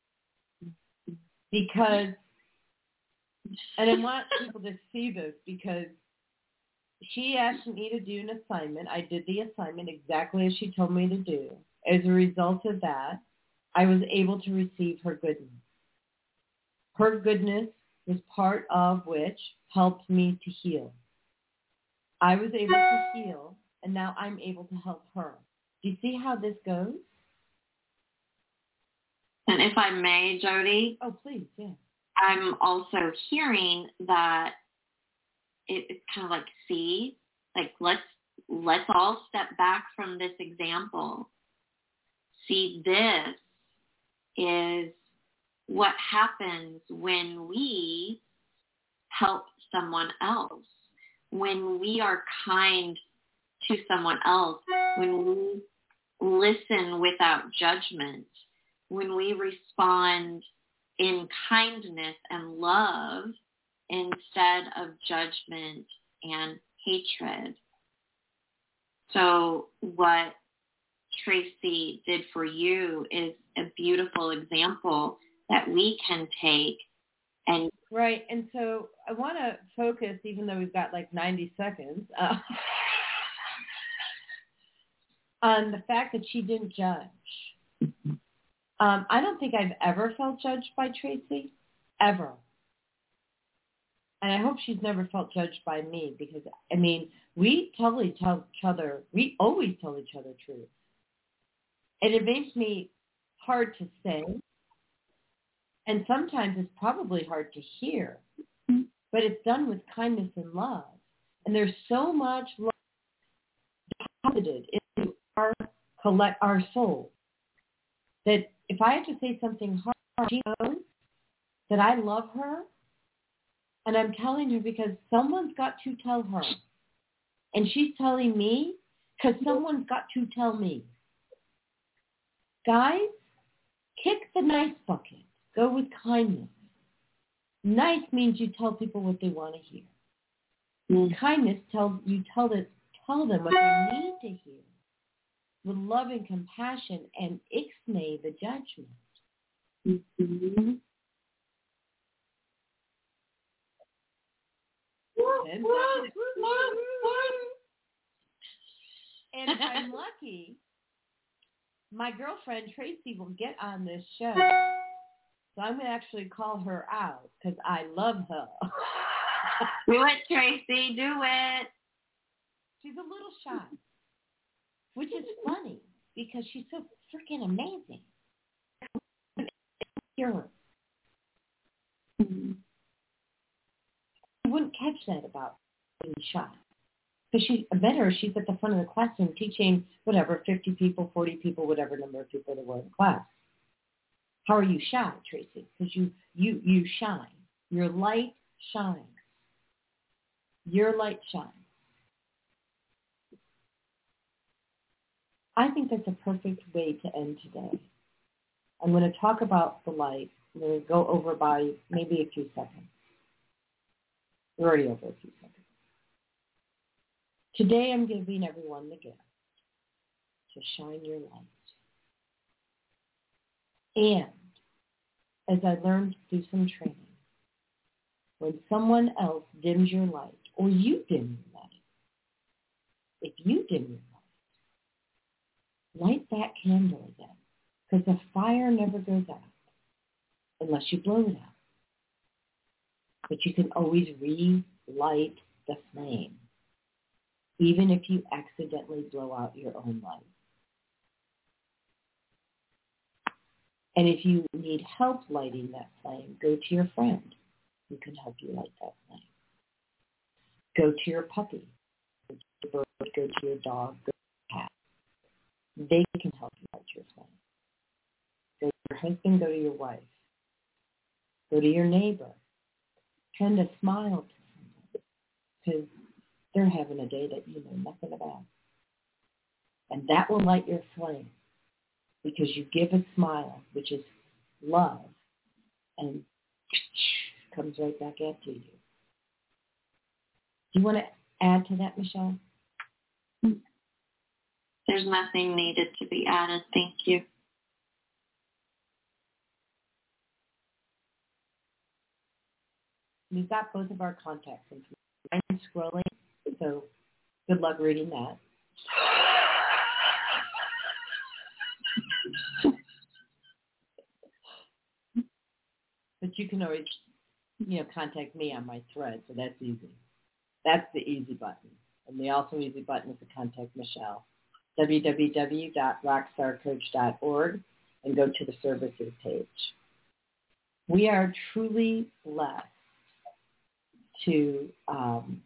because, and I want people to see this, because she asked me to do an assignment. I did the assignment exactly as she told me to do. As a result of that, I was able to receive her goodness. Her goodness was part of which helped me to heal. I was able to heal, and now I'm able to help her. Do you see how this goes? And if I may, Jody. Oh, please, yeah. I'm also hearing that it, it's kind of like, see, like let's let's all step back from this example. See, this is what happens when we help someone else, when we are kind to someone else, when we listen without judgment, when we respond in kindness and love instead of judgment and hatred. So what Tracy did for you is a beautiful example that we can take. And right, and so I want to focus, even though we've got like ninety seconds, uh, on the fact that she didn't judge. Um, I don't think I've ever felt judged by Tracy, ever. And I hope she's never felt judged by me, because, I mean, we totally tell each other, we always tell each other truth. And it makes me hard to say, and sometimes it's probably hard to hear, but it's done with kindness and love. And there's so much love deposited into our collect our soul that if I have to say something hard, she knows that I love her, and I'm telling her because someone's got to tell her. And she's telling me because someone's got to tell me. Guys, kick the nice bucket. Go with kindness. Nice means you tell people what they want to hear. Mm. Kindness tells you tell them, tell them what they need to hear. With love and compassion, and ixnay the judgment. Mm-hmm. And, and if I'm lucky, my girlfriend Tracy will get on this show. So I'm going to actually call her out because I love her. Do it, Tracy. Do it. She's a little shy, which is funny because she's so freaking amazing. Pure. Mm-hmm. I wouldn't catch that about being shy. Because she, I bet her, she's at the front of the classroom teaching, whatever, fifty people, forty people, whatever number of people there were in class. How are you shy, Tracy? Because you, you, you shine. Your light shines. Your light shines. I think that's a perfect way to end today. I'm going to talk about the light. I'm going to go over by maybe a few seconds. We're already over a few seconds. Today I'm giving everyone the gift to shine your light. And as I learned through some training, when someone else dims your light, or you dim your light, if you dim your light, light that candle again, because the fire never goes out unless you blow it out. But you can always relight the flame. even if you accidentally blow out your own light. And if you need help lighting that flame, go to your friend who can help you light that flame. Go to your puppy, go to your bird, go to your dog, go to your cat. They can help you light your flame. Go to your husband, go to your wife. Go to your neighbor. Tend to smile to somebody because they're having a day that you know nothing about. And that will light your flame because you give a smile, which is love, and comes right back at you. Do you want to add to that, Michelle? There's nothing needed to be added. Thank you. We've got both of our contact information. I'm scrolling, so good luck reading that. But you can always, you know, contact me on my thread, so that's easy. That's the easy button. And the also easy button is to contact Michelle. w w w dot rockstar coach dot org and go to the services page. We are truly blessed to um,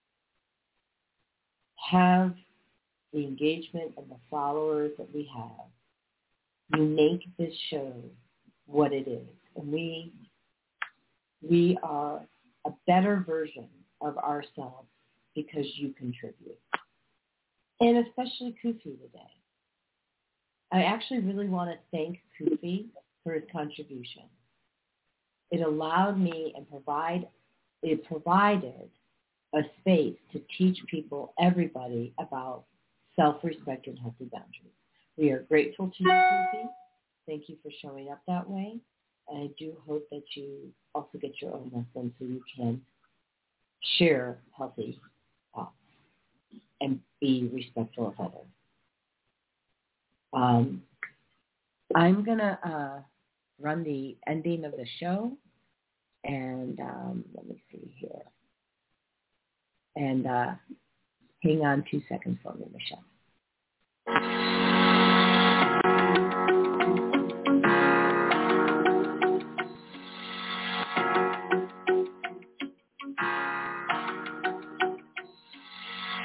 have the engagement and the followers that we have. You make this show what it is. And we, we are a better version of ourselves because you contribute. And especially Kufi today. I actually really want to thank Kufi for his contribution. It allowed me and provide, it provided a space to teach people, everybody, about self-respect and healthy boundaries. We are grateful to you, Kufi. Thank you for showing up that way. And I do hope that you also get your own lesson so you can share healthy thoughts and be respectful of others. Um, I'm going to uh, run the ending of the show. And um, let me see here. And uh, hang on two seconds for me, Michelle.